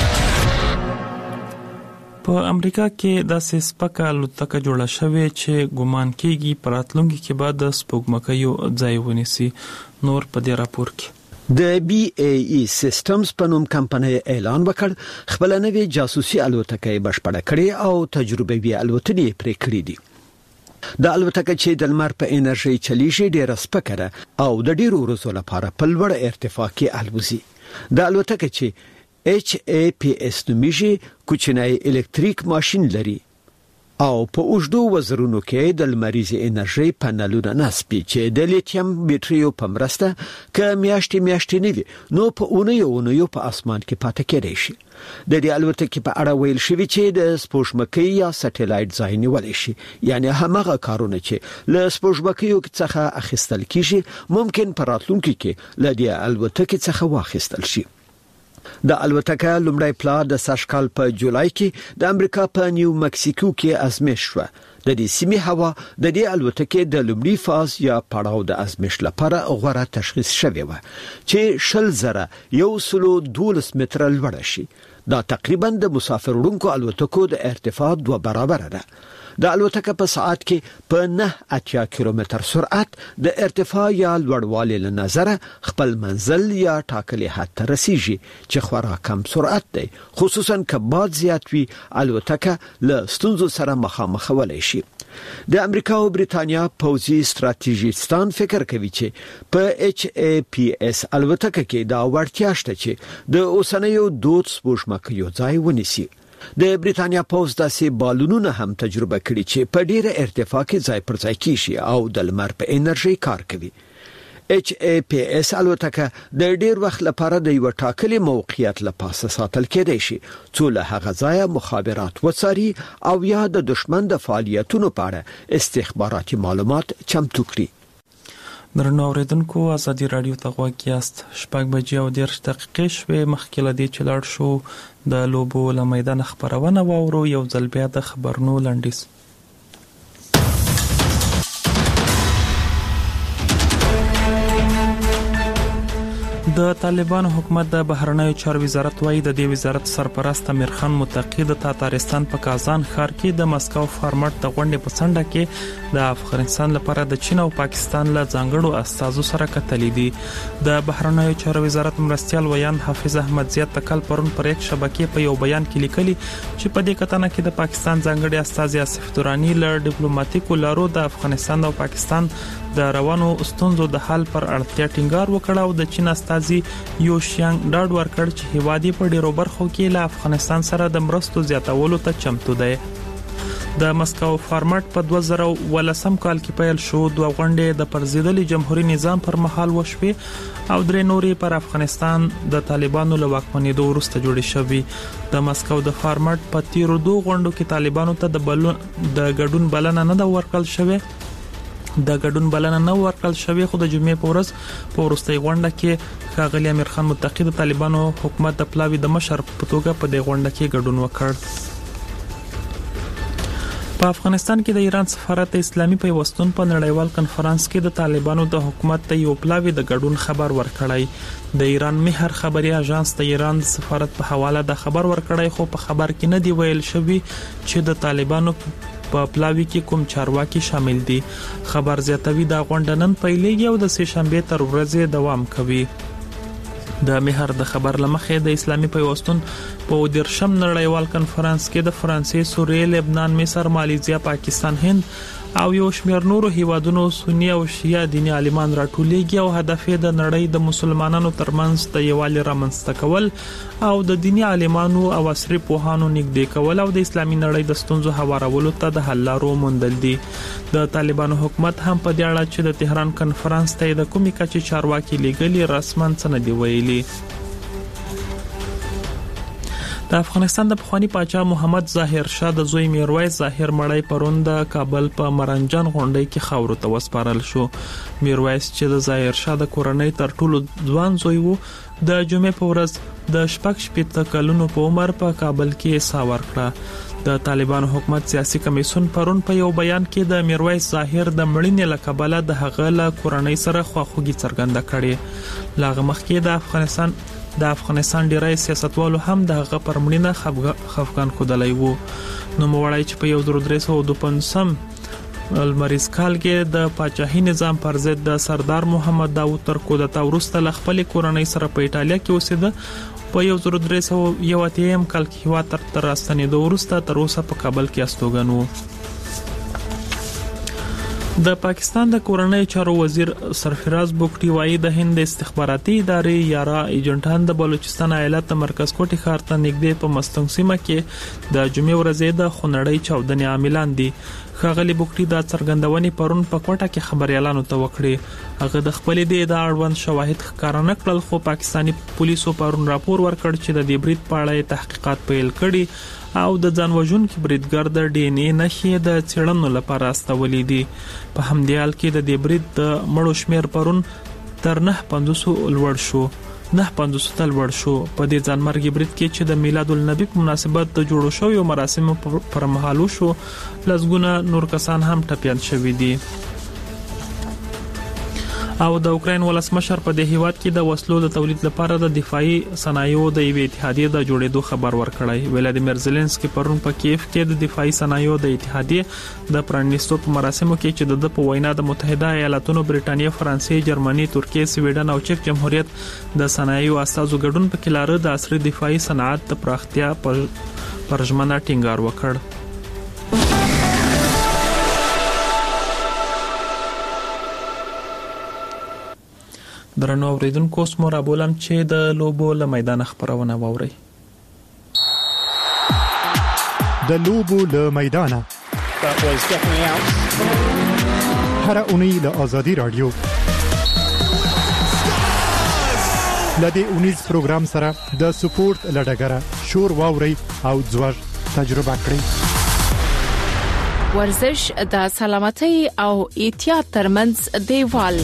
B: په امریکا کې د سپکه الوتکه جوړه شوې چې ګومان کېږي په راتلونکي کې بعد د سپوږمکیو ځای ونیسي. نور په دې راپور کې.
O: د بي اي اي سیستمز په نوم کمپنۍ اعلان وکړ خپل نوې جاسوسي الوتکه بشپړه کړې او تجربوي الوتنې پرې کړې دي. د الوتکه چې د لمر په انرژي چلیږي ډېر سپکه ده او د ډېرو ورځو لپاره په لوړ ارتفاع کې الوزي. د الوتکه چې HAPS نومیږي کوچنی الکتریک ماشين لري او په اوږدو وزرونو کې د لمریزي انرژي پانلونه نصبي چې د لیتیم بیټریو په مرسته که میاشتې نه وي نو په اونیو په اسمان کې پاتې کېږي شي. د دې الوتکې په اړه ویل شوی چې د سپوږمکۍ یا سټلایټ ځای نیول شي، یعنی همغه کارونه چې له سپوږمکیو څخه اخیستل کیږي ممکن په راتلونکي کې له دې الوتکې څخه واخیستل شي. د الوتکه لومړی پلا د سږکال په جولای کې د امریکا په نیو مکسیکو کې ازمایښت شو. د دې سیمې هوا د دې الوتکې د لومړي فاز یا پړاو د ازمایښت لپاره غوړه تشخیص شوی و چې 112 متره لوړ شي. دا تقریبا د مسافر وړونکو الوتکو د ارتفاع 2 برابر ده. د الوتکه په ساعت کې په 9 کیلومتر سرعت د ارتفاع یا لوړوالي له نظره خپل منزل یا ټاکلي حد ته رسیږي چې خورا کم سرعت دی، خصوصا که باد زیات وي. الوتکه له ستونزو سره مخامخ ولای شي. د امریکا او بریتانیا پوځي ستراتیژیستان فکر کوي چې په HAPS الوتکه کې دا وړتیا شته چې د اوسنیو دود سپوږمکیو ځای ونیسي. د بریتانیا پوځ داسې بالونونه هم تجربه کړي چې په ډیره ارتفاع کې ځای پر ځای کیږي او د لمر په انرژي کار کوي. HAPS الوتکه د ډیر وخت لپاره د یو ټاکلي موقعیت لپاره ساتل کېدای شي څو له هغه ځای مخابرات وڅاري او یا د دشمن د فعالیتونو په اړه استخباراتي معلومات چمتو کړي.
B: درنو اوریدونکو، ازادي رادیو ته غوږ یاست. 6:10 شوي. مخکې له دې چې لاړ شو د لوبو له میدان خبرونه واورو، یو ځل بیا د خبرونو لنډیز. د طالبانو حکومت د بهرنیو چارو وزارت وايي د دې وزارت سرپرست امیر خان متقی د تاتارستان په کازان ښار کې د مسکو فارمټ د غونډې په څنډه کې د افغانستان لپاره د چین او پاکستان له ځانګړو استازو سره کتلې دي. د بهرنیو چارو وزارت مرستيال ویان حافظ احمد زیات تکل پرون پر یک شبکې په یو بیان کې لیکلي چې په دې کتنه کې د پاکستان ځانګړي استاذ آصف دورانی له ډیپلوماټیکو لارو د افغانستان او پاکستان د روانو ستونزو د حل پر اړتیا ټینګار وکړ او د چین استازي یو شیانګ ډاډ ورکړ چې هیوادي په ډیرو برخو کې له افغانستان سره د مرستو زیاتولو ته چمتو دی. د مسکو فارمټ په 2018 کال کې پیل شو. دوه غونډې د پرزیدلي جمهوریت نظام پر مهال وشوي او درې نورې پر افغانستان د طالبانو له واکمنېدو وروسته جوړې شوې. د مسکو د فارمټ په تیرو دوه غونډو کې طالبانو ته د ګډون بلنه نه ورکړل شوې. د ګډون بلنه نه ورکړل شوې، خو د جمعې په ورځ په وروستۍ غونډه کې ښاغلي امیر خان متقی د طالبانو حکومت د پلاوي د مشر په توګه په دې غونډه کې ګډون وکړ. په افغانستان کې د ایران سفارت اسلامي پیوستون په نړیوال کنفرانس کې د طالبانو د حکومت ته یو پلاوی د ګډون خبر ورکړی. د ایران مهر خبري اژانس د ایران سفارت په حواله د خبر ورکړی، خو په خبر کې نه دی ویل شوی چې د طالبانو په پلاوی کې کوم چارواکي شامل دي. خبر زیاتوي د غونډه نن پیلېږي او د سه شنبه تر ورځې دوام کوي. د مهر د خبر لمخې د اسلامي پیوستون په 13 نړیوال کنفرانس کې د فرانسې، سوریې، لبنان، مصر، مالیزیا، پاکستان، هند او یو شمېر نورو هیوادونو سنی او شیعه دیني عالمان راټولېږي او هدف یې د نړۍ د مسلمانانو ترمنځ د یووالي رامنځته کول او د دیني عالمانو او عصري پوهانو نږدې کول او د اسلامي نړۍ د ستونزو هوارولو ته د حل لارو موندل دي. د طالبانو حکومت هم په دې اړه چې د تهران کنفرانس ته د کومې کچې چارواکي لیږلي رسماً څه نه دی ویلي. د افغانستان د پخوانی پاچا محمد ظاهر شاه د زوی میرویس ظاهر مړی پرون د کابل په مرنجان غونډۍ کې خاورو ته وسپارل شو. میرویس چې د ظاهر شاه د کورنۍ تر ټولو ځوان زوی وو، د جمعې په ورځ د 14 کلونو په عمر په کابل کې ساه ورکړه. د طالبانو حکومت سیاسي کمیسیون پرون په یو بیان کې د میرویس ظاهر د مړینې له کبله د هغه له کورنۍ سره خواخوږي څرګنده کړې. لاغه مخکې د افغانستان ډیری سیاستوالو هم د هغه پر مړینه خفګان ښودلی وو. نو موړی چې په 1352 المریز کال کې د پاچاهي نظام پر ضد د سردار محمد داوود تر کودتا وروسته له خپل کورنۍ سره په ایټالیا کې اوسېده. په 1381 کال کې هیواد تر راستنېدو وروسته تر اوسه په کابل کې استوګن وو. د پاکستان د کورنۍ چارو وزیر سرفراز بوکټي وايي د هند استخباراتي ادارې یارا ایجنټان د بلوچستان ایالت مرکز کوټي ښار ته نږدې په مستنګ سیمه کې د جمعې ورځې د خونړۍ چاودنې عاملان دي. ښاغلي بوکټي د څرګندونې پرون په کوټه کې خبريالانو ته وکړي. هغه د خپل د اړوند شواهد ښکاره نه کړل، خو پاکستاني پولیسو پرون راپور ورکړ چې د دې برید په اړه تحقیقات پیل کړي او د ځانوژونکي بریدګر د ډي ان اے نښې د څېړنو لپاره استولې دي. په همدې حال کې د دې برید د مړو شمیر پرون تر 950 لوړ شو. په دې ځانمرګي برید کې چې د میلاد النبی په مناسبت د جوړو شویو مراسمو پر مهال وشو، لږونه نور کسان هم ټپيان شوي دي. او د اوکرين ولسمشر په دې هیواد کې د وسلو د تولید لپاره د دفاعي صنایعو د یوې اتحادیې د جوړېدو خبر ورکړی. ولادیمیر زيلنسکي پرون په کیف کې د دفاعي صنایعو د اتحادیې د پرانیستو په مراسمو کې چې د په وینا د متحده ایالاتونو، برېټانیا، فرانسې، جرمني، ترکیه، سویډن او چک جمهوریت د صنایعو استازو ګډون په کې لاره د عصري دفاعي صنعت د پراختیا پر ژمنه ټینګار وکړ. درنو اوریدونکو سمو را بولم چې د لوبو له میدان خبرونه ووري.
D: د لوبو له میدان هر اونۍ له آزادی رادیو لدې اونیز پروګرام سره د سپورت لډګره شور واوري او ځوړ تجربه کړئ.
A: ورزش د سلامتۍ او احتیاط ترمنځ دیوال.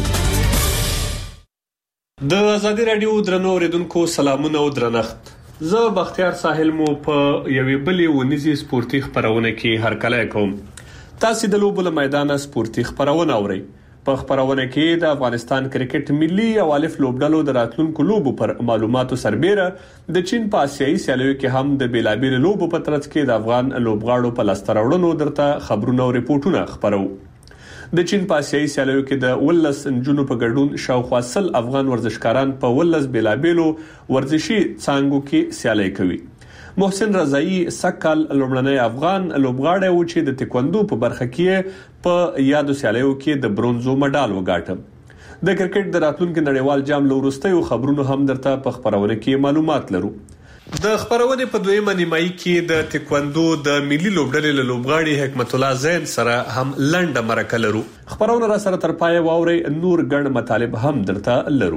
R: د آزادی رادیو درنو اوریدونکو سلامونه او درنښت. زه بختیار ساحل مو په یوې بلې ونیزي سپورتي خبرونه کې هرکلی کوم. تاسو د لوبو له میدان سپورتي خبرونه اورئ. په خبرونه کې د افغانستان کرکټ ملي او الف لوبډلو د راتلونکو لوبو پر معلوماتو سربېره د چین په آسیایي سیالیو کې هم د بیلابیل لوبو په ترڅ کې د افغان لوبغاړو په لاس راوړنو درته خبرونه او ریپورتونه خبرو. د چین په آسیایي سیالیو کې د ولس انجونو په ګډون شاوخوا 100 افغان ورزشکاران په ولس بیلابیلو ورزشي څانګو کې سیالي کوي. محسن رضایی سکل لومړنی افغان لوبغاړی و چې د تکواندو په برخه کې په یادو سیالیو کې د برونزو مډال وګاټه. د کرکټ د راتلونکو نړیوال جام لورستیو خبرونه هم درته په خبرونه کې معلومات لرو. د خبرونه په دویمه نیمایي کې د تکواندو د ملي لوبډلې له لوبغاړي حکمت الله زین سره هم لنډه مرکه لرو. خبرونه را سره تر پای واوري، نور ګڼ مطالب هم درته لرو.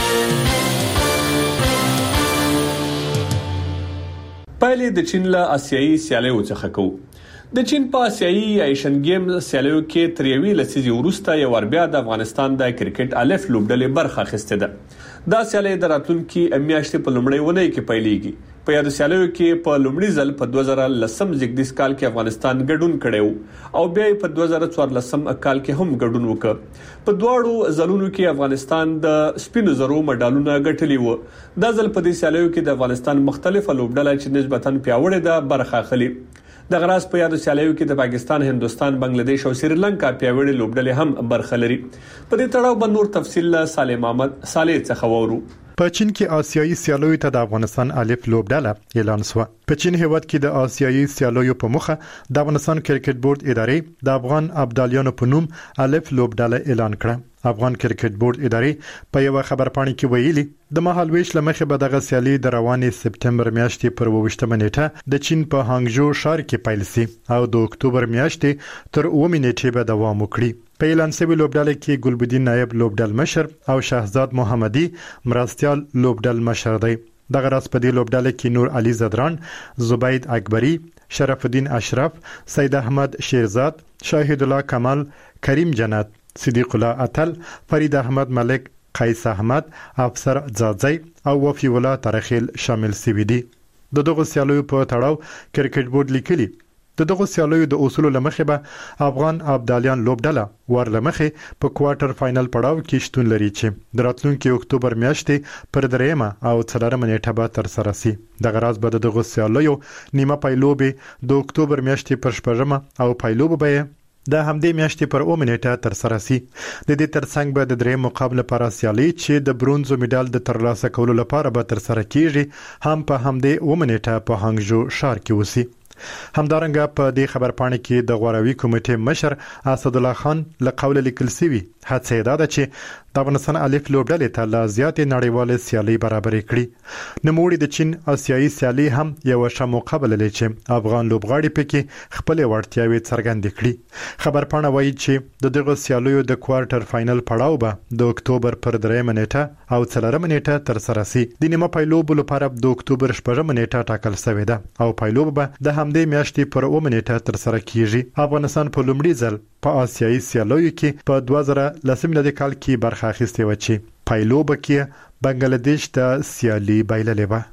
R: پایلې د چین له آسیایي سیالیو څخه کوو. د چین په آسیایي ایشن گیم سیالیو کې تر یوې لسیزې وروسته یو ور بیا د افغانستان د کرکټ الف لوبډلې برخه اخیسته ده. دا سیالي د راتلونکو میاشتې په لومړۍ ونې کې پیلېږي. په یاد سیالیو کې په لومړي ځل په 2010 زیږدیز کال کې افغانستان ګډون کړو او بیا په 2014 کال کې هم ګډون وکړ. په دواړو ځلونو کې افغانستان د سپینو زرو مډالونه ګټلي وو. دا ځل په دې سیالیو کې د افغانستان مختلفه لوبډله چې نسبتاً پیاوړې ده برخه اخلي. د غراس په یاد سیالیو کې د پاکستان، هندستان، بنگلاديش او سریلانکا پیاوړې لوبډلې هم برخه لري. په دې تړاو به نور تفصیل له سالم احمد صالح څخه وورو.
D: په چین کې آسیایي سیالیو ته د افغانستان الف لوبډله اعلان شو. په چین هیواد کې د آسیایي سیالیو په مخه د افغانستان کرکټ بورډ ادارې د افغان ابدالیانو په نوم الف لوبډله اعلان کړه. افغان کرکټ بورډ ادارې په یو خبرپاڼه کې ویلي د مهالويش لمخې به دغه سیالي د روانې سپتمبر میاشتې پر 28 نیټه د چین په هانګجو ښار کې پیل شي او د اکتوبر میاشتې تر 9 نیټې به دوام وکړي. په اعلان شوی لوبډله کې ګلبدین نایب لوبډل مشر او شهزاد محمدي مرستيال لوبډل مشر دی. دغه راس په دې لوبډله کې نور علي زدران، زبید اکبری، شرف الدین اشرف، سید احمد شیرزاد، شاهد الله کمال، کریم جنت، صدیق الله اتل، فرید احمد ملک، قیس احمد، افسر زادزی او وفی الله ترخیل شامل سوي دي. دغه سیالیو په تړاو کرکټ بورډ لیکلي د دغه سیالیو د اصول لمخې به افغان ابدالیان لوبډله ور لمخې په کوارټر فائنل پړاو کې شتون لري چې د راتلونکي اکتوبر میاشتې پر 3 او 4 نیټه به تر سره شي. دغه راز به دغه سیالیو نیمه پایلوبه د اکتوبر میاشتې پر 14 او پایلوبه به د همدې میاشتې پر 9 نیټه تر سره شي. د دې ترڅنګ به د 3 مقابله پر سیالي چې د برونزو میډال د ترلاسه کولو لپاره به تر سره کیږي هم په همدې 9 نیټه په هانګجو ښار کې وسی. همدارنګه په دې خبرپاڼه کې د غوراوي کمیټې مشر اسد الله خان له قول لیکل سوي هڅه ده چې د افغانستان الف لوبډلې ته لا زیاتې نړیوال سیالي برابرې کړي. نوموړي د چین آسیایي سیالي هم یو ښه مقابله لري چې افغان لوبغاړي پکې خپل وړتیاوې څرګندې کړي. خبرپاڼه وایي چې دغه سیالیو د کوارټر فائنل پړاو به د اکتوبر پر 3 نیټه او 4 نیټه تر سره شي. د نیمه پایلوب لپاره د اکتوبر 14 نیټه ټاکل شوې ده او پایلوب به د همدې میاشتې پر 9 نیټه تر سره کیږي. افغانستان په لومړي ځل په آسیایي سیالیو کې په 2010 کال کې برخه اخیستې و چې پایلوبه کې بنگلاديش ته سیالي بایللې و.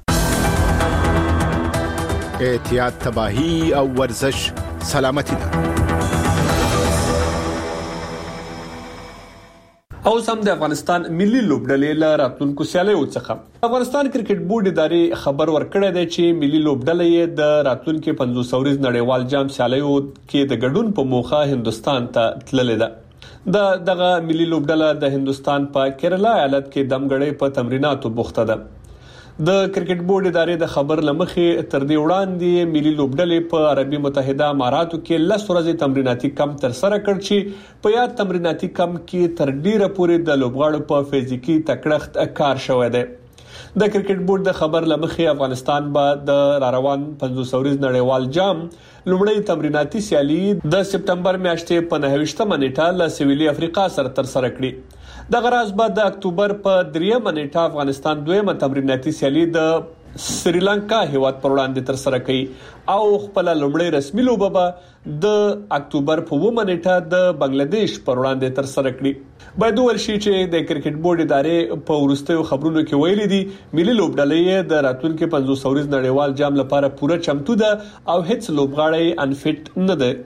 F: احتیاط، تباہی او ورزش سلامتی ده.
C: او سم د افغانستان ملي لوبډلې له راتلونکو سیالیو څخه افغانستان کرکټ بورډ ادارې خبر ورکړی دی چې ملي لوبډلې د راتلونکو 500 ورځ نړیوال جام سیالیو کې د ګډون په موخه هندستان ته تللې ده. دغه ملي لوبډله د هندستان په کیرلا ایالت کې دمګړې په تمریناتو بوخته ده. د کرکټ بورډ ادارې د خبر لمخې تر دې وړاندې ملي لوبډلې په عربي متحده اماراتو کې 10 ورځې تمریناتي کم تر سره کړ چې په یاد تمریناتي کم کې تر ډیره پورې د لوبغاړو په فزیکی تکړښت کار شوی دی. د کرکټ بورډ د خبر لمخې افغانستان به د روان 500 ورځ نړیوال جام لومړی تمریناتي سیالي د سپتمبر میاشتې په 29 نیټه له سویلي افریقا سره تر سره کړي. د غراز بعد د اکتوبر په 3 نیټه افغانستان دویمه تمریناتي سیالي د سریلانکا هیواد پر وړاندې تر سره کړي او خپل لومړی رسمي لوبه به د اکتوبر په 9 نیټه د بنگلاديش پر وړاندې تر سره کړي. باید ورشي چې د کرکټ بورډ ادارې په ورستیو خبرونو کې ویلي دي ملي لوبډلې د راتلونکو 500 ورځ نړیوال جام لپاره پوره چمتو ده او هیڅ لوبغاړی انفټ نه ده.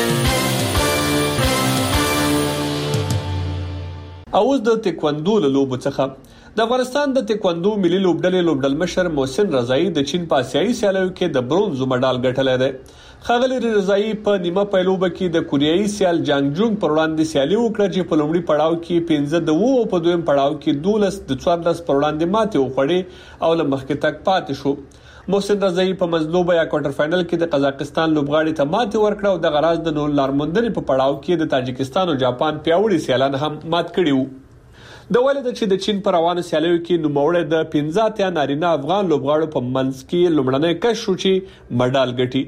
C: اوس د تکواندو له لوبو څخه د افغانستان د تکواندو ملي لوبډلې لوبډلمشر محسن رضایی د چین په آسیایي سیالیو کې د برونز مډال ګټلی دی. ښاغلی رضایی په نیمه پیلوبه کې د کوریایي سیال جانګ جونګ پر وړاندې سیالي وکړه چې په لومړي پړاو کې 15 او په دویم پړاو کې 12 د 14 پر وړاندې ماتې وخوړې او له مخکې تک پاتې شو. محسن رضایی په مزلوبه یا کوارټر فائنل کې د قزاقستان لوبغاړي ته ماتې ورکړه او د غراز د لارموندنې په پړاو کې د تاجکستان او جاپان پیاوړي سیالان هم مات کړي وو. د ولید چې د چین پر روانو سیالیو کې نوموړی د 15 نارینه افغان لوبغاړو په منځ کې لومړنی کس شو چې مډال ګټي.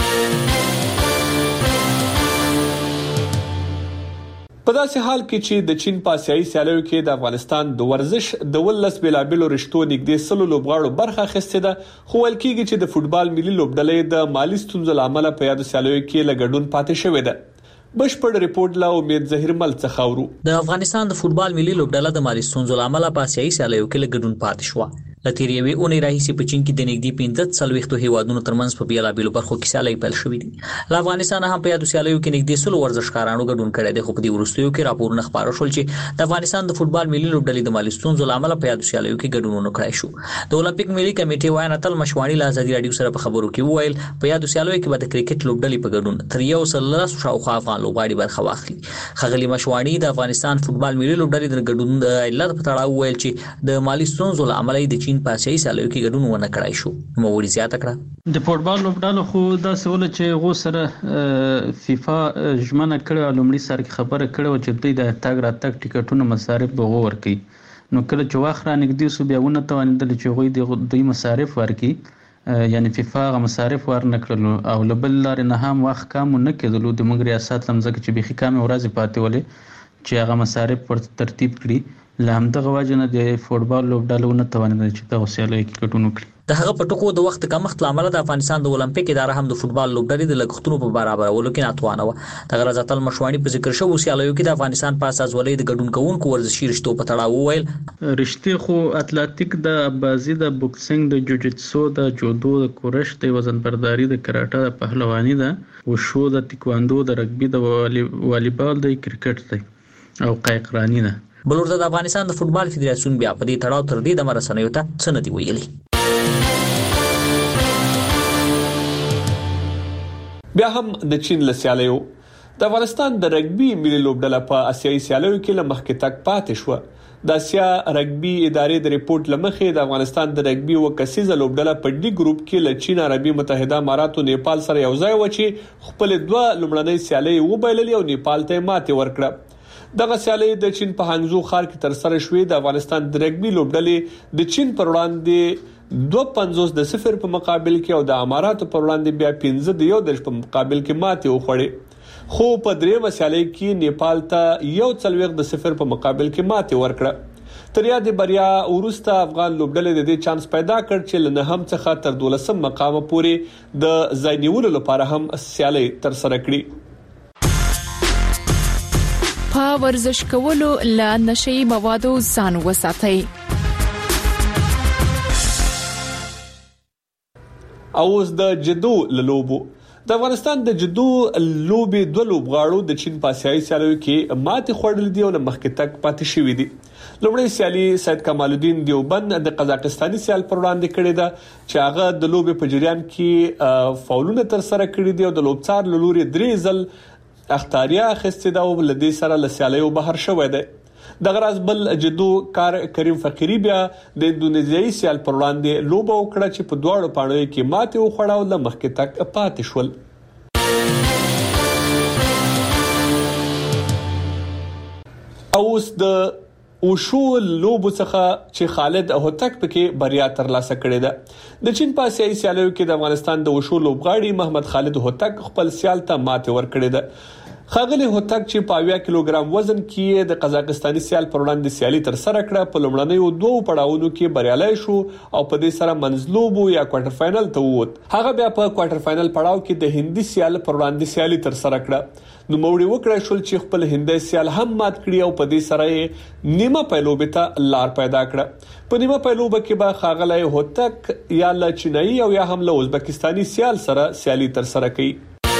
C: په داسې حال کې چې د چین په آسیایي سیالیو کې د افغانستان د ورزش د ولس بلابلو رشتو نږدې 100 لوبغاړو برخه اخیستې ده خو ول کېږي چې د فوتبال ملي لوبډلې د مالی ستونزو لامل په یاد سیالیو کې لګډون پاتې شوې ده. بشپړ ریپورت لا امید ظهیر مل څخه اورو.
V: د افغانستان د فوتبال ملي لوبډله د مالی ستونزو لامل په آسیایي سیالیو کې لګډون پاتې شو. لتیریوي اونې راهیسې په چین کې د نږدې 15 هیوادونو ترمنځ په بیلابېلو برخو کې سیالۍ پیل شوې دي. له افغانستان هم په یادو سیالیو کې نږدې 100 ورزشکارانو ګډون کړی دی خو په دې وروستیو کې راپورونه خبرونه شول چې د افغانستان د فوتبال ملي لوبډلې د مالی ستونزو لامل په یادو سیالیو کې ګډون نه کړی شو. د اولمپیک ملي کمیټې وایي نتل مشوانی له ازادي رادیو سره په خبرو کې وویل په یادو سیالیو کې به د کرکټ لوبډلې په ګډون تر 130 شاوخوا افغان لوبغاړي برخه واخلي. خغلی مشوانی د افغانستان فوتبال ملي لوبډلې د ګډون د علت په تړاو ویل چې د مالی ستونزو لامل د چین په آسیایي سیالیو کې ګډون ونه کړای شو. موري زیاته کړه
W: د فوتبال لوبډلو خو دا سوال چې غو سره فیفا ژمنه کړې لومړی سر کې خبره کړې چې دوی د تاګ راتګ ټیکټونو مصارف به ورکړي نو کله چې واخره نګدي سو بیا ونه توانیدل چې غوي دوی مصارف ورکړي یعنی فیفا غو مصارف ورنکړلو او لبل لار نه هم واخ کم نه کېدلو د موږ ریاست لمزه چې بيخي کم ورځ پاتې ولې چې هغه مصارف پر ترتیب کړي لهمدغه واجنه د فوتبال لوبډلو نه توانیدل چې د وسیلې کې ګټون کړي.
V: د هغه په ټکو د وخت کمښت لامل د افغانستان د اولمپیک اداره هم د فوتبال لوبډلې د لګښتونو په برابرولو کې ناتوانه و. د غرضاتل مشوانی په ذکر شوی سیالیو کې د افغانستان په اساس ولې د ګډون کوونکو ورزشي رشتو په تړاو ویل
W: رشتې خو اتلټیک د بازي د بوکسینګ د جوجیتسو د جودو د کورش د وزن برداري د کراټه د پهلواني د وشو د تکواندو د رګبي د والیبال د کرکټ دی او قایقرانی ده.
V: بلورته د افغانستان د فوتبال فدراسیون بیا په دې تړاو تر دې د مرسنیو ته څه نه دی ویلي.
C: بیا هم د چین له سیالیو د افغانستان د رګبي ملي لوبډله په آسیایي سیالیو کې له مخکې تک پاتې شو. د اسیا رګبي ادارې د ریپورت لمخې د افغانستان د رګبي وکسیزه لوبډله په ډي ګروپ کې له چین عربي متحده امارات او نیپال سره یو ځای و چې خپل دوه لومړنۍ سیالۍ وبایللې او نیپال ته ماتې ورکړه. دغه سیالۍ د چین په هانګزو ښار کې تر سره شوې. د افغانستان د رګبي لوبډلې د چین پر وړاندې 2-50 په مقابل کې او د اماراتو پر وړاندې بیا 15-1 په مقابل کې ماتې وخوړې خو په درېمه سیالۍ کې نیپال ته 1-0 په مقابل کې ماتې ورکړه. تر یاد بریا ورسته افغان لوبډلې د دې چانس پیدا کړ چې له هم څخه تر 12 مقام پورې د ځای نیولو لپاره هم سیالۍ تر سره کړې.
A: په ورزش کولو له نشئی موادو ځان وساتئ.
C: اوس د جدو لوبو د افغانستان د جدو لوبې دوه لوبغاړو د چین په آسیایي سیالیو کې ماتې خوړلې دي او له مخکې تک پاتې شوې دي. لومړی سیالي سید کمال الدین دیوبند د قزاقستاني سیال پر وړاندې کړې ده چې هغه د لوبې په جریان کې فاولونه تر سره کړې دي او د لوبڅار لوري درې ځل اختیاریا اخیستې ده او لدې سره له سیالیو بهر شوې ده. د غراز بل جدو کار کریم فقيري بیا د اندونیزیایي سیال پر وړاندې لوبه وکړه چې په دواړو پاڼو کې ماتې وخوړه او له مخکې تک پاتې شول. اوس د وشو لوبو څخه چې خالد هوتک پکې بریا ترلاسه کړې ده. د چین په آسیایي سیالیو کې د افغانستان د وشو لوبغاړي محمد خالد هوتک خپل سیال ته ماتې ورکړې ده. خاغلی هوتک چې په 80 کیلوګرام وزن کې د قزاقستاني سیال پر وړاندې سیالي تر سره کړه په لومړنیو دوه پړاوونو کې بریالي شو او په دې سره منځلوبو یا کوارټر فائنل ته ووت. هغه بیا په کوارټر فائنل پړاو کې د هندي سیال پر وړاندې سیالي تر سره کړه. نو موړي وکړه شول چې خپل هندي سیال هم مات کړی او په دې سره نیمه پایلوبه ته لار پیدا کړه. په نیمه پایلوبه کې به خاغلی هوتک یا له چینایي او یا هم له ازبکستاني سیال سره سیالي تر سره کوي.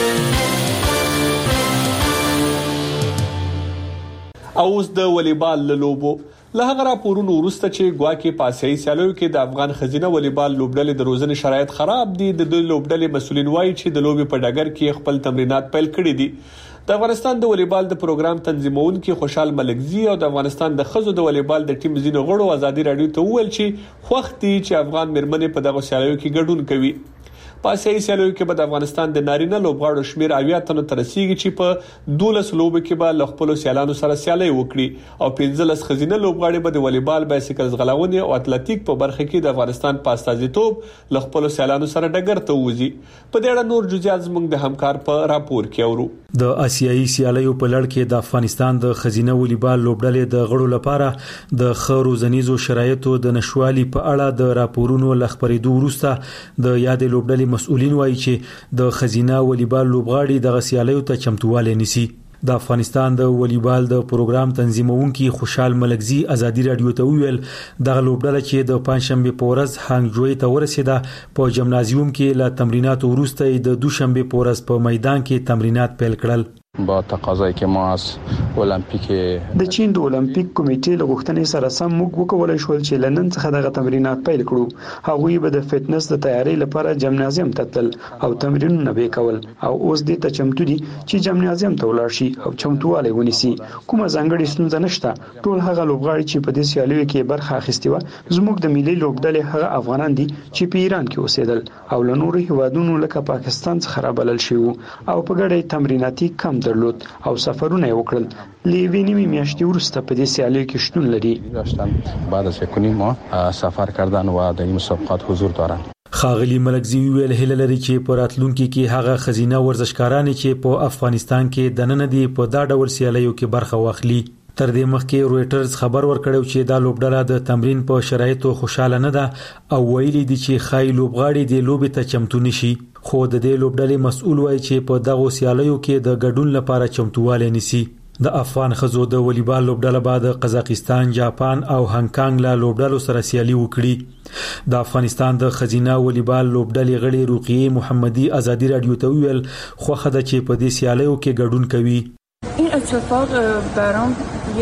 C: اوس د والیبال لوبو له هغه راپورونو وروسته چې ګواکې په آسیایي سیالیو کې د افغان خزینه والیبال لوبډلې د روزنې شرایط خراب دي. د لوبډلې مسولین وایي چې د لوبې په ډګر کې خپل تمرینات پیل کړي دي. د افغانستان د والیبال د پروګرام تنظیمونکو خوشحال ملکزی او د افغانستان د خزو د والیبال د ټیم زینو غړو ازادي رادیو ته وویل چې وخت دی چې افغان مرمنې په دغه سیالیو کې ګډون کوي. په آسیایي سیالیو کې به د افغانستان د نارینه لوبغاړو شمیر 80 تنو تر رسیدي چې په 12 لوبو کې به له خپل سیالانو سره سیالي وکړي او 15 خزینه لوبغاړي به د والیبال بایسیکل ځغلونې او اتلټیک په برخه کې د افغانستان په استازیتوب له خپل سیالانو سره ډګر ته وځي. په دې اړه نور جزئیات زموږ د همکار په راپور کې اورو.
E: د آسیایي سیالیو په لړ کې د افغانستان د خزینه والیبال لوبډلې د غړو لپاره د خورو زنیزو شرایطو د نشوالي په اړه د راپورونو لخبرېدو وروسته د یادې لوبډلې مسؤلین وایي چې د خزینه والیبال لوبغاړي د سیالیو ته چمتوالی نیسي. د افغانستان د والیبال د پروګرام تنظیمونکو خوشحال ملکزی ازادي رادیو ته ویل د لوبډله چې د پنځشنبه په ورځ هانګجوی ته ورسېده په جمنازیوم کې له تمریناتو وروسته د دوشنبه په ورځ په میدان کې تمرینات پیل کړل.
H: با تقاضای که ما از المپیک
K: د چین د المپیک کمیټې له غوښتنې سره سم موږ وکولای شو چې لندن څخه دغه تمرینات پیل کړو. هغوی به د فټنس د تیاری لپاره جمنازیم ته تلل او تمرینونه به کول او اوس د ته چمتو دي چې جمنازیم ته ولاړ شي او چمتوالی ونیسي. کومه ځانګړې ستونزه نشته. ټول هغه لوبغاړي چې په دې سیالیو کې برخه اخیستي و زموږ د ملي لوبډلې هغه افغانان دي چې په ایران کې اوسېدل او له نورو هیوادونو لکه پاکستان څخه رابلل شوی او په ګډه تمریناتي کم درلود او سفرونه وکړل. لیوی نیمه میاشتې وروسته په دې سیالیو کې شتون لري.
H: داشتن بعد از یک ماه سفر کردن و در این مسابقات حضور دارن.
E: خاغلی ملکزی ویل هله لري چې په راتلونکي کې هغه خزینه ورزشکاران چې په افغانستان کې دننه دي په دا ډول سیالیو کې برخه واخلي. تر دې مخکې رويټرز خبر ورکړو چې دا لوبډله د تمرین په شرایطو خوشاله نه ده او ویلي دي چې خای لوبغاړي د لوبې ته چمتو نشي. خو د دې لوبډلې مسؤل وایي چې په دغه سیالیو کې د ګډون لپاره چمتوالی نیسي. د افغان خزو د والیبال لوبډله بعد قزاقستان، جاپان او هانګ کانګ له لوبډلو سره سیالي وکړي. د افغانستان د خزینه والیبال لوبډلې غړي رقیه محمدي ازادي رادیو ته ویل خوخه ده چې په دې سیالیو کې ګډون کوي.
X: این اتفاق برام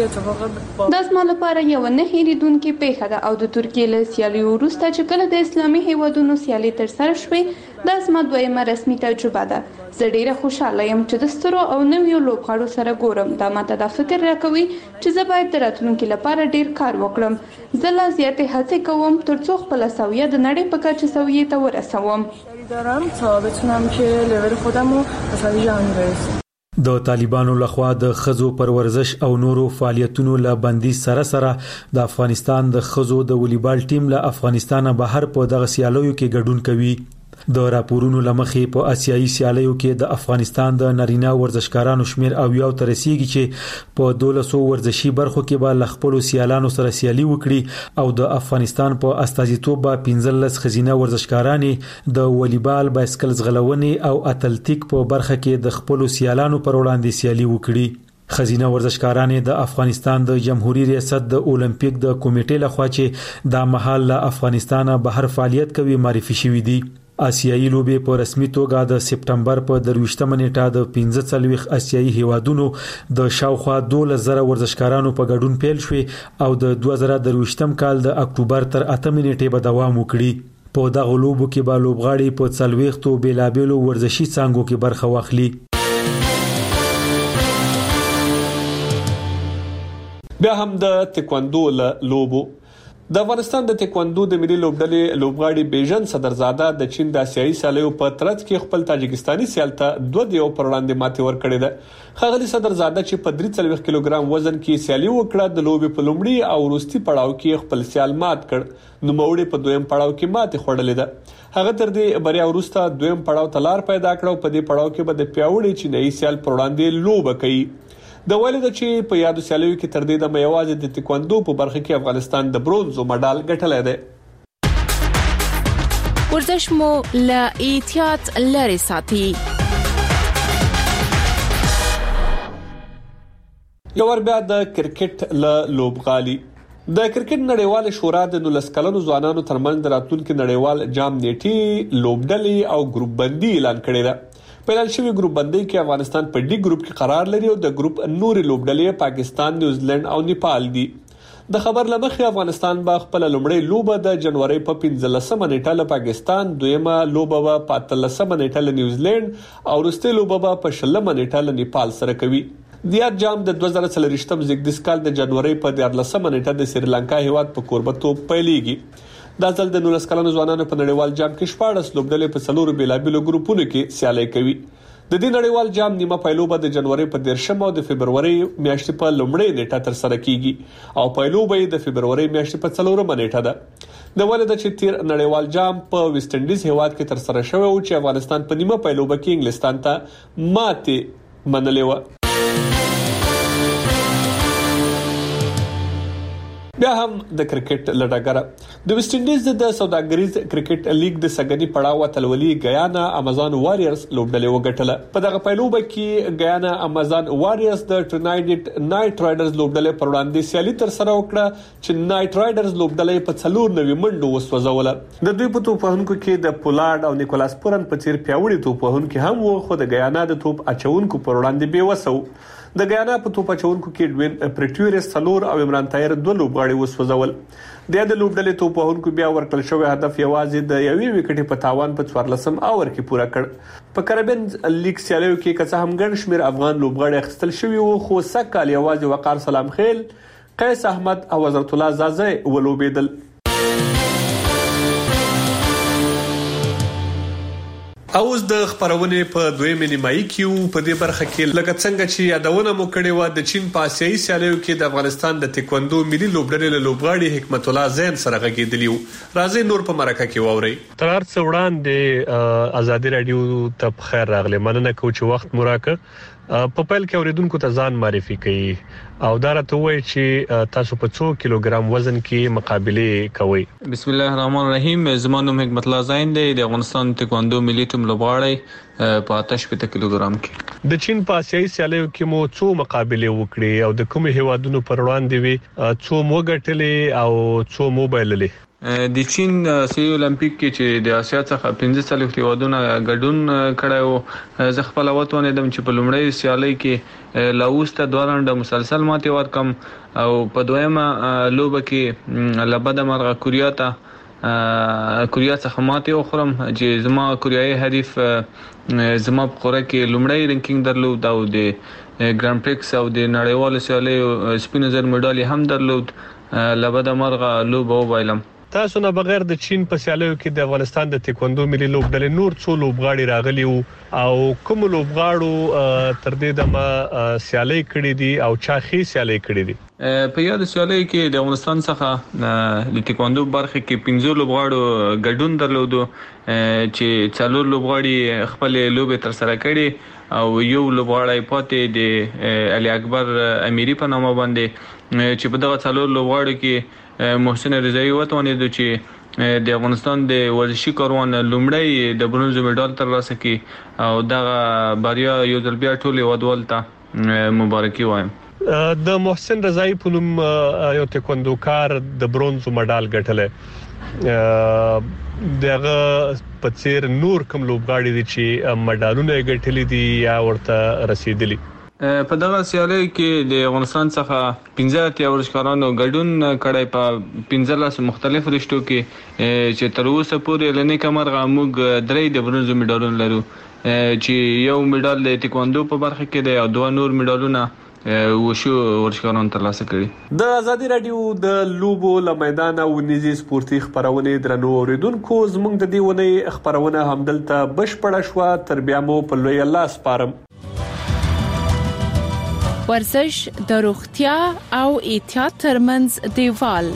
J: دا زما لپاره یو نه هېریدونکې پیښه ده او د ترکیې له سیالیو وروسته چې کله د اسلامي هیوادونو سیالي ترسره شوې دا زما دویمه رسمي تجربه ده. زه ډیره خوشاله یم چې د سترو او نویو لوبغاړو سره ګورم. دا ماته دا فکر راکوي چې زه باید د راتلونکي لپاره ډیر کار وکړم. زه لا زیاتې هڅې کوم ترڅو خپله سویه د نړۍ په کچه سویې ته ورسوم.
X: دارم تا بتونم که لول خودم رو به سویه جهانی برسونم.
E: د طالبانو لخوا د خزو پر ورزش او نورو فعالیتونو له بندیز سره د افغانستان د خزو د والیبال ټیم له افغانستانه بهر په دغه سیالیو کې ګډون کوي. د راپورونو لمخې په آسیایي سیالیو کې د افغانستان د نارینه ورزشکارانو شمیر او یو تر رسیدي چې په 1200 ورزشي برخو کې به ل خپل سیالانو سره سیالي وکړي او د افغانستان په استازیتوب به 15 خزینه ورزشکارانې د والیبال، بایسکل ځغلونې او اتلټیک په برخه کې د خپل سیالانو پر وړاندې سیالي وکړي. خزینه ورزشکاران د افغانستان د جمهوریت ریاست د اولمپیک د کمیټې لخوا چې د محل له افغانستانه بهر فعالیت کوي معرفي شوې دي. آسیایي لوبې په رسمي توګه د سپټمبر په 23 نیټه د 15 آسیایي هیوادونو د شاوخوا 12,000 ورزشکارانو په ګډون پیل شوې او د 2023 کال د اکتوبر تر 8 نیټې به دوام وکړي. په دغه لوبو کې به لوبغاړي په 40 بیلابېلو ورزشي څانګو کې برخه واخلي.
C: بیا هم د تکواندو لوبو د افغانستان د تکواندو د ملي لوبډلې لوبغاړي بیژن صدرزاده د چین د آسیایي سیالیو په ترڅ کې خپل تاجکستاني سیال ته 2-0 پر وړاندې ماتې ورکړې ده. ښاغلي صدرزاده چې په 43 کیلوګرام وزن کې سیالي وکړه د لوبې په لومړي او وروستي پړاو کې خپل سیال مات کړ، نو موړي په دویم پړاو کې ماتې خوړلې ده. هغه تر دې بریا وروسته دویم پړاو ته لار پیدا کړ او په دې پړاو کې به د پیاوړي چینایي سیال پر وړاندې لوبه کوي. د والد چې په یادو سیالیو کې تر دې د میوازې د تکواندو په برخه کې افغانستان د برونزو مډال ګټلی دی.
A: ورزش مو له احتیاط لري ساتي.
C: یو ور بیا د کرکټ له لوبغالي د کرکټ نړیوال شورا د 19 کلنو ځوانانو ترمنځ د راتلونکي نړیوال جام نیټي لوبډلې او ګروپ بندي اعلان کړی ده. په اعلان شوی ګروپ بندي کې افغانستان په ډي ګروپ کې قرار لري او د ګروپ نوري لوبډلې پاکستان، نیوزیلند او نیپال دي. د خبر لمخې افغانستان به خپل لومړی لوبه د جنوري په 15 نیټه له پاکستان، دویمه لوبه په 13 نیټه له نیوزیلند او وروستۍ لوبه په 16 نیټه له نیپال سره کوي. د یاد جام د 2023 زیږدیز کال د جنوري په 14 نیټه د سریلانکا هیواد په کوربتوب پیلېږي. دا ځل د 19 کلنو ځوانانو په نړیوال جام کې 14 لوبډلې په 4 بیلابېلو ګروپونو کې سیالي کوي. د دې نړیوال جام نیمه پایلوبه د جنوري په 13 او د فبرवरी میاشتې په لومړۍ نیټه تر سره کیږي او پایلوبه د فبرवरी میاشتې په 4 نیټه ده. د ولید چې تیر نړیوال جام په ویسټ انډیز هیواد کې تر سره شوی او چې افغانستان په نیمه پایلوبه کې انګلستان ته ماتې منلې و. بیا هم د کرکټ لډاګره د ویسټ انډیز د سوداګریز کرکټ لیګ د سګنی پړاو اتلولي ګیانا امازون واريرز لوبډلې وګټله. په دغه پایلوبه کې ګیانا امازون واريرز د ټرینایډ نایټ رایډرز لوبډلې پر وړاندې سیالي تر سره وکړه چې نایټ رایډرز لوبډلې په 4 منډو وسوځوله. د دوی په توپوهونکو کې د پولارد او نیکولاس پورن په څیر پیاوړي توپوهونکو هم وو، خو د ګیانا د توپ اچونکو پر وړاندې بیوسو. د ګیانا په توپ اچونکو کې ډوین پریټوریس 4 او عمران طاهر 2 لوبغاړي وسوځول. د لوبډلې توپوهونکو بیا ورکړل شوی هدف یوازې د یوې وکټې په تاوان په 14 اور کې پوره کړ. په کریبین لیګ سیالیو کې که څه هم ګڼ شمیر افغان لوبغاړي اخیستل شوی وو، خو سکهال یوازې وقار سلام خیل، قیس احمد او حضرت الله زازه ولوبېدل. اوس د خبرونه په دویمه نیمایي کې په دې برخه کې لکه څنګه چې یادونه مو کړې و د چین په آسیایي سیالیو کې د افغانستان د تکواندو ملي لوبډلې له لوبغاړي حکمت الله زین سره غږیدلی و. راځي نور په مرکه کې ووري. تر څو وړاندې ازادي رادیو ته بخیر راغلی، مننه کوم چې وخت مو راکړ. په پیل کې اوریدونکو ته ځان معرفي کړئ او دا راته وایي چې تاسو په 100 کیلوګرام وزن کې مقابله کوئ.
G: بسم الله الرحمن الرحیم. زما نوم حکمت الله زین دی، د افغانستان تکواندو ملي ټیم لوبغاړی په 88 کیلوګرام کې.
C: د چین په آسیایي سیالیو کې مو 100 مقابله وکړې او د کوم هیوادونو پر وړاندې وي 100 مو ګټلې او 100 مو بایللې.
G: د چین آسیایي اولمپیک کې چې د آسیا څخه 15 هیوادونه ګډون کړی و، زه خپل وتوانیدم چې په لومړۍ سیالي کې لاوس ته 2 رانډه مسلسل ماتې ورکم او په دویمه لوبه کې لبد مرغه کوریا څخه ماتې وخورم چې زما کوریایي حریف زما په قوره کې لومړی رینکینګ درلود او د ګران پریکس او د نړیوالو سیالیو سپینزر میډال هم درلود. لبد مرغه لوبه وبایلم.
C: تاسو نه بغیر د چین په سیالیو کې د افغانستان د تکواندو ملي لوبډلې نور څو لوبغاړي راغلي وو او کوم لوبغاړو تر دې دمه سیالي کړې دي او چا خې سیالي کړې دي؟
G: په یاد سیالي کې د افغانستان څخه د تکواندو برخه کې 15 لوبغاړو ګډون درلودو چې 4 لوبغاړي خپل لوبه تر سره کړې او یو لوبغاړی پاتې د علي اکبر امیری په نامه باندې چې په دغه 4 لوبغاړو کې محسن رضایی وتوانید چې د افغانستان د ورزشي کاروان لومړی د برونز میډال ترلاسه کړي او دغه بریا یو ځل بیا ټول هیوادوال ته مبارکي وایم. د محسن رضایی په نوم یو تکواندوکار د برونز میډال ګټل.
C: دغه پڅیر نور کوم لوبغاړي دي چې مډالونه ګټلي دي یا ورته رسیدلي.
G: په دغه سیالي کې د افغانستان څخه 15 ورزشکارانو ګډون کړی په 15 مختلفو رشتو کې چې تر اوسه پورې لنی کمرغه موږ 3 د برونز مډالونه لرو چې یو مډال د تکواندو په برخه کې دی او 2 نور مډالونه وشو ورزشکارانو ترلاسه کړي.
C: د ازادي رادیو د لوبو له میدان او نيزي سپورتي خبرونه درنو اوریدونکو زموږ د دې ونې خبرونه همدلته بشپړه شو. تر بیا مو په لوی الله سپارم.
A: ورزش د روغتیا او احتیاط ترمنځ دیوال.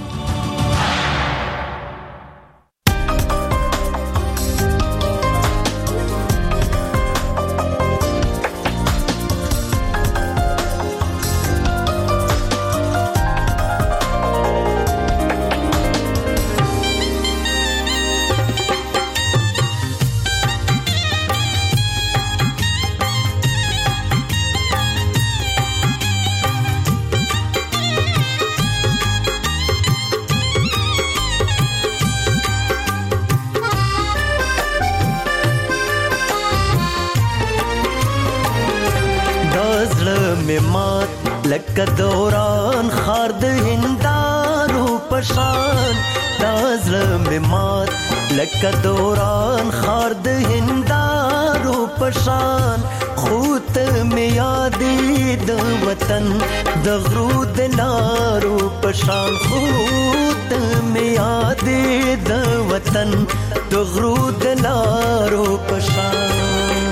L: لکه دوران خار د هندارو پشان دازله مات لکه دوران خار د هندارو پشان خوت می یادې د وطن د غرو د لارو پشان خوت می یادې د وطن د غرو د لارو پشان.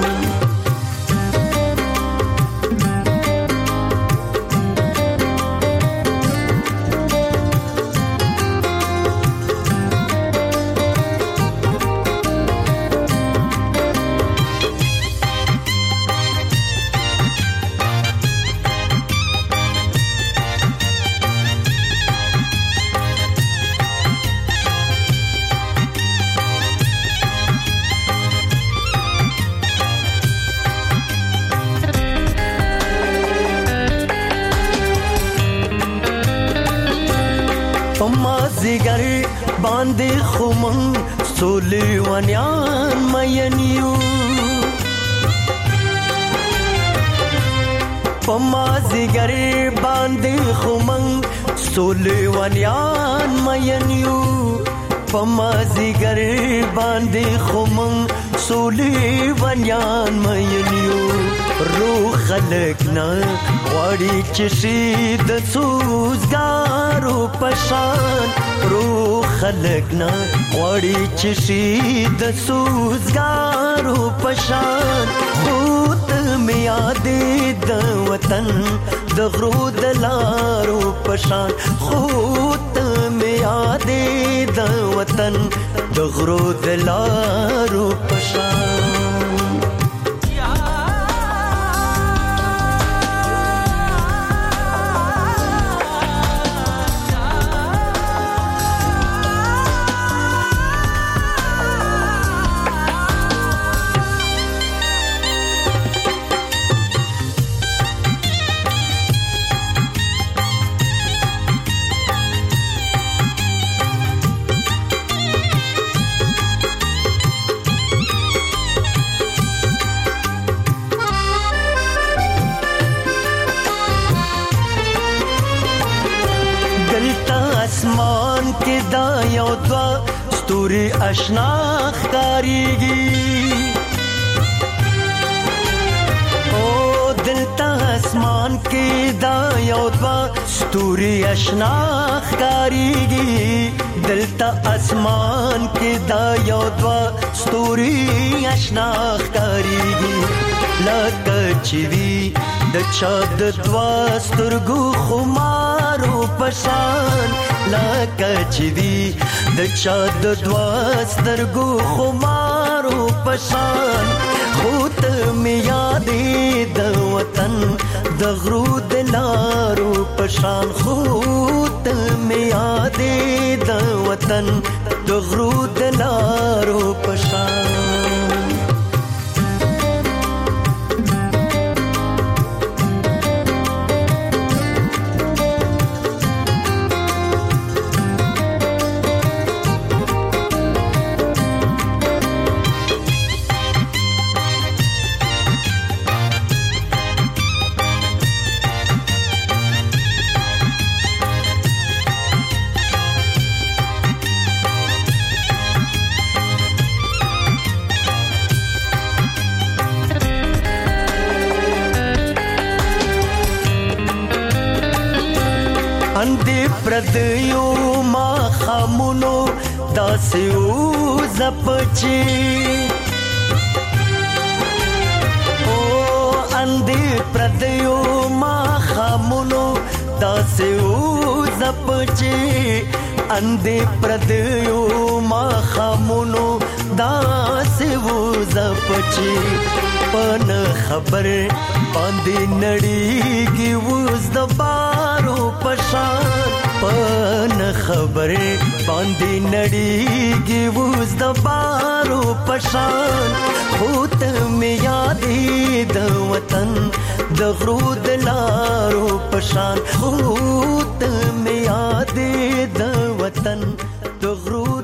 L: مازیګر باندې خومن سولې ونیان مینیو په مازیګر باندې خومن سولې ونیان مینیو په مازیګر باندې خومن سولې ونیان مینیو روح خلق نه وړي چې شي د سوزګارو پشان روح خلق نه وړي چې شي د سوزګارو پشان خود می یادې د وطن د غرو د لارو پشان خود می یادې د وطن د غرو د لارو پشان. اسمان کې دا یو دوا ستوري آشنا ښکاریږي او دلته اسمان کې دا یو دوا ستوري آشنا ښکاریږي دلته اسمان کې دا یو دوا ستوري آشنا ښکاریږي لکه چې وی د چا د دوا سترګو خمارو پشان لکه چې وی د چا د دوا سترګو خمارو پشان خود می یادې د وطن د غرو د لارو پشان خود می یادې د وطن د غرو د لارو پشان. پردیو ما خامونو داسې وزپچی اندې پردیو ما خامونو داسې وزپچی اندې پردیو ما خامونو داسې وزپچی پن خبر باندې نړیږي وز د بارو پشان پن خبر باندې نړیږي وز د بارو پشان هوت می یادې د وطن د غرو د لارو پشان هوت می یادې د وطن د غرو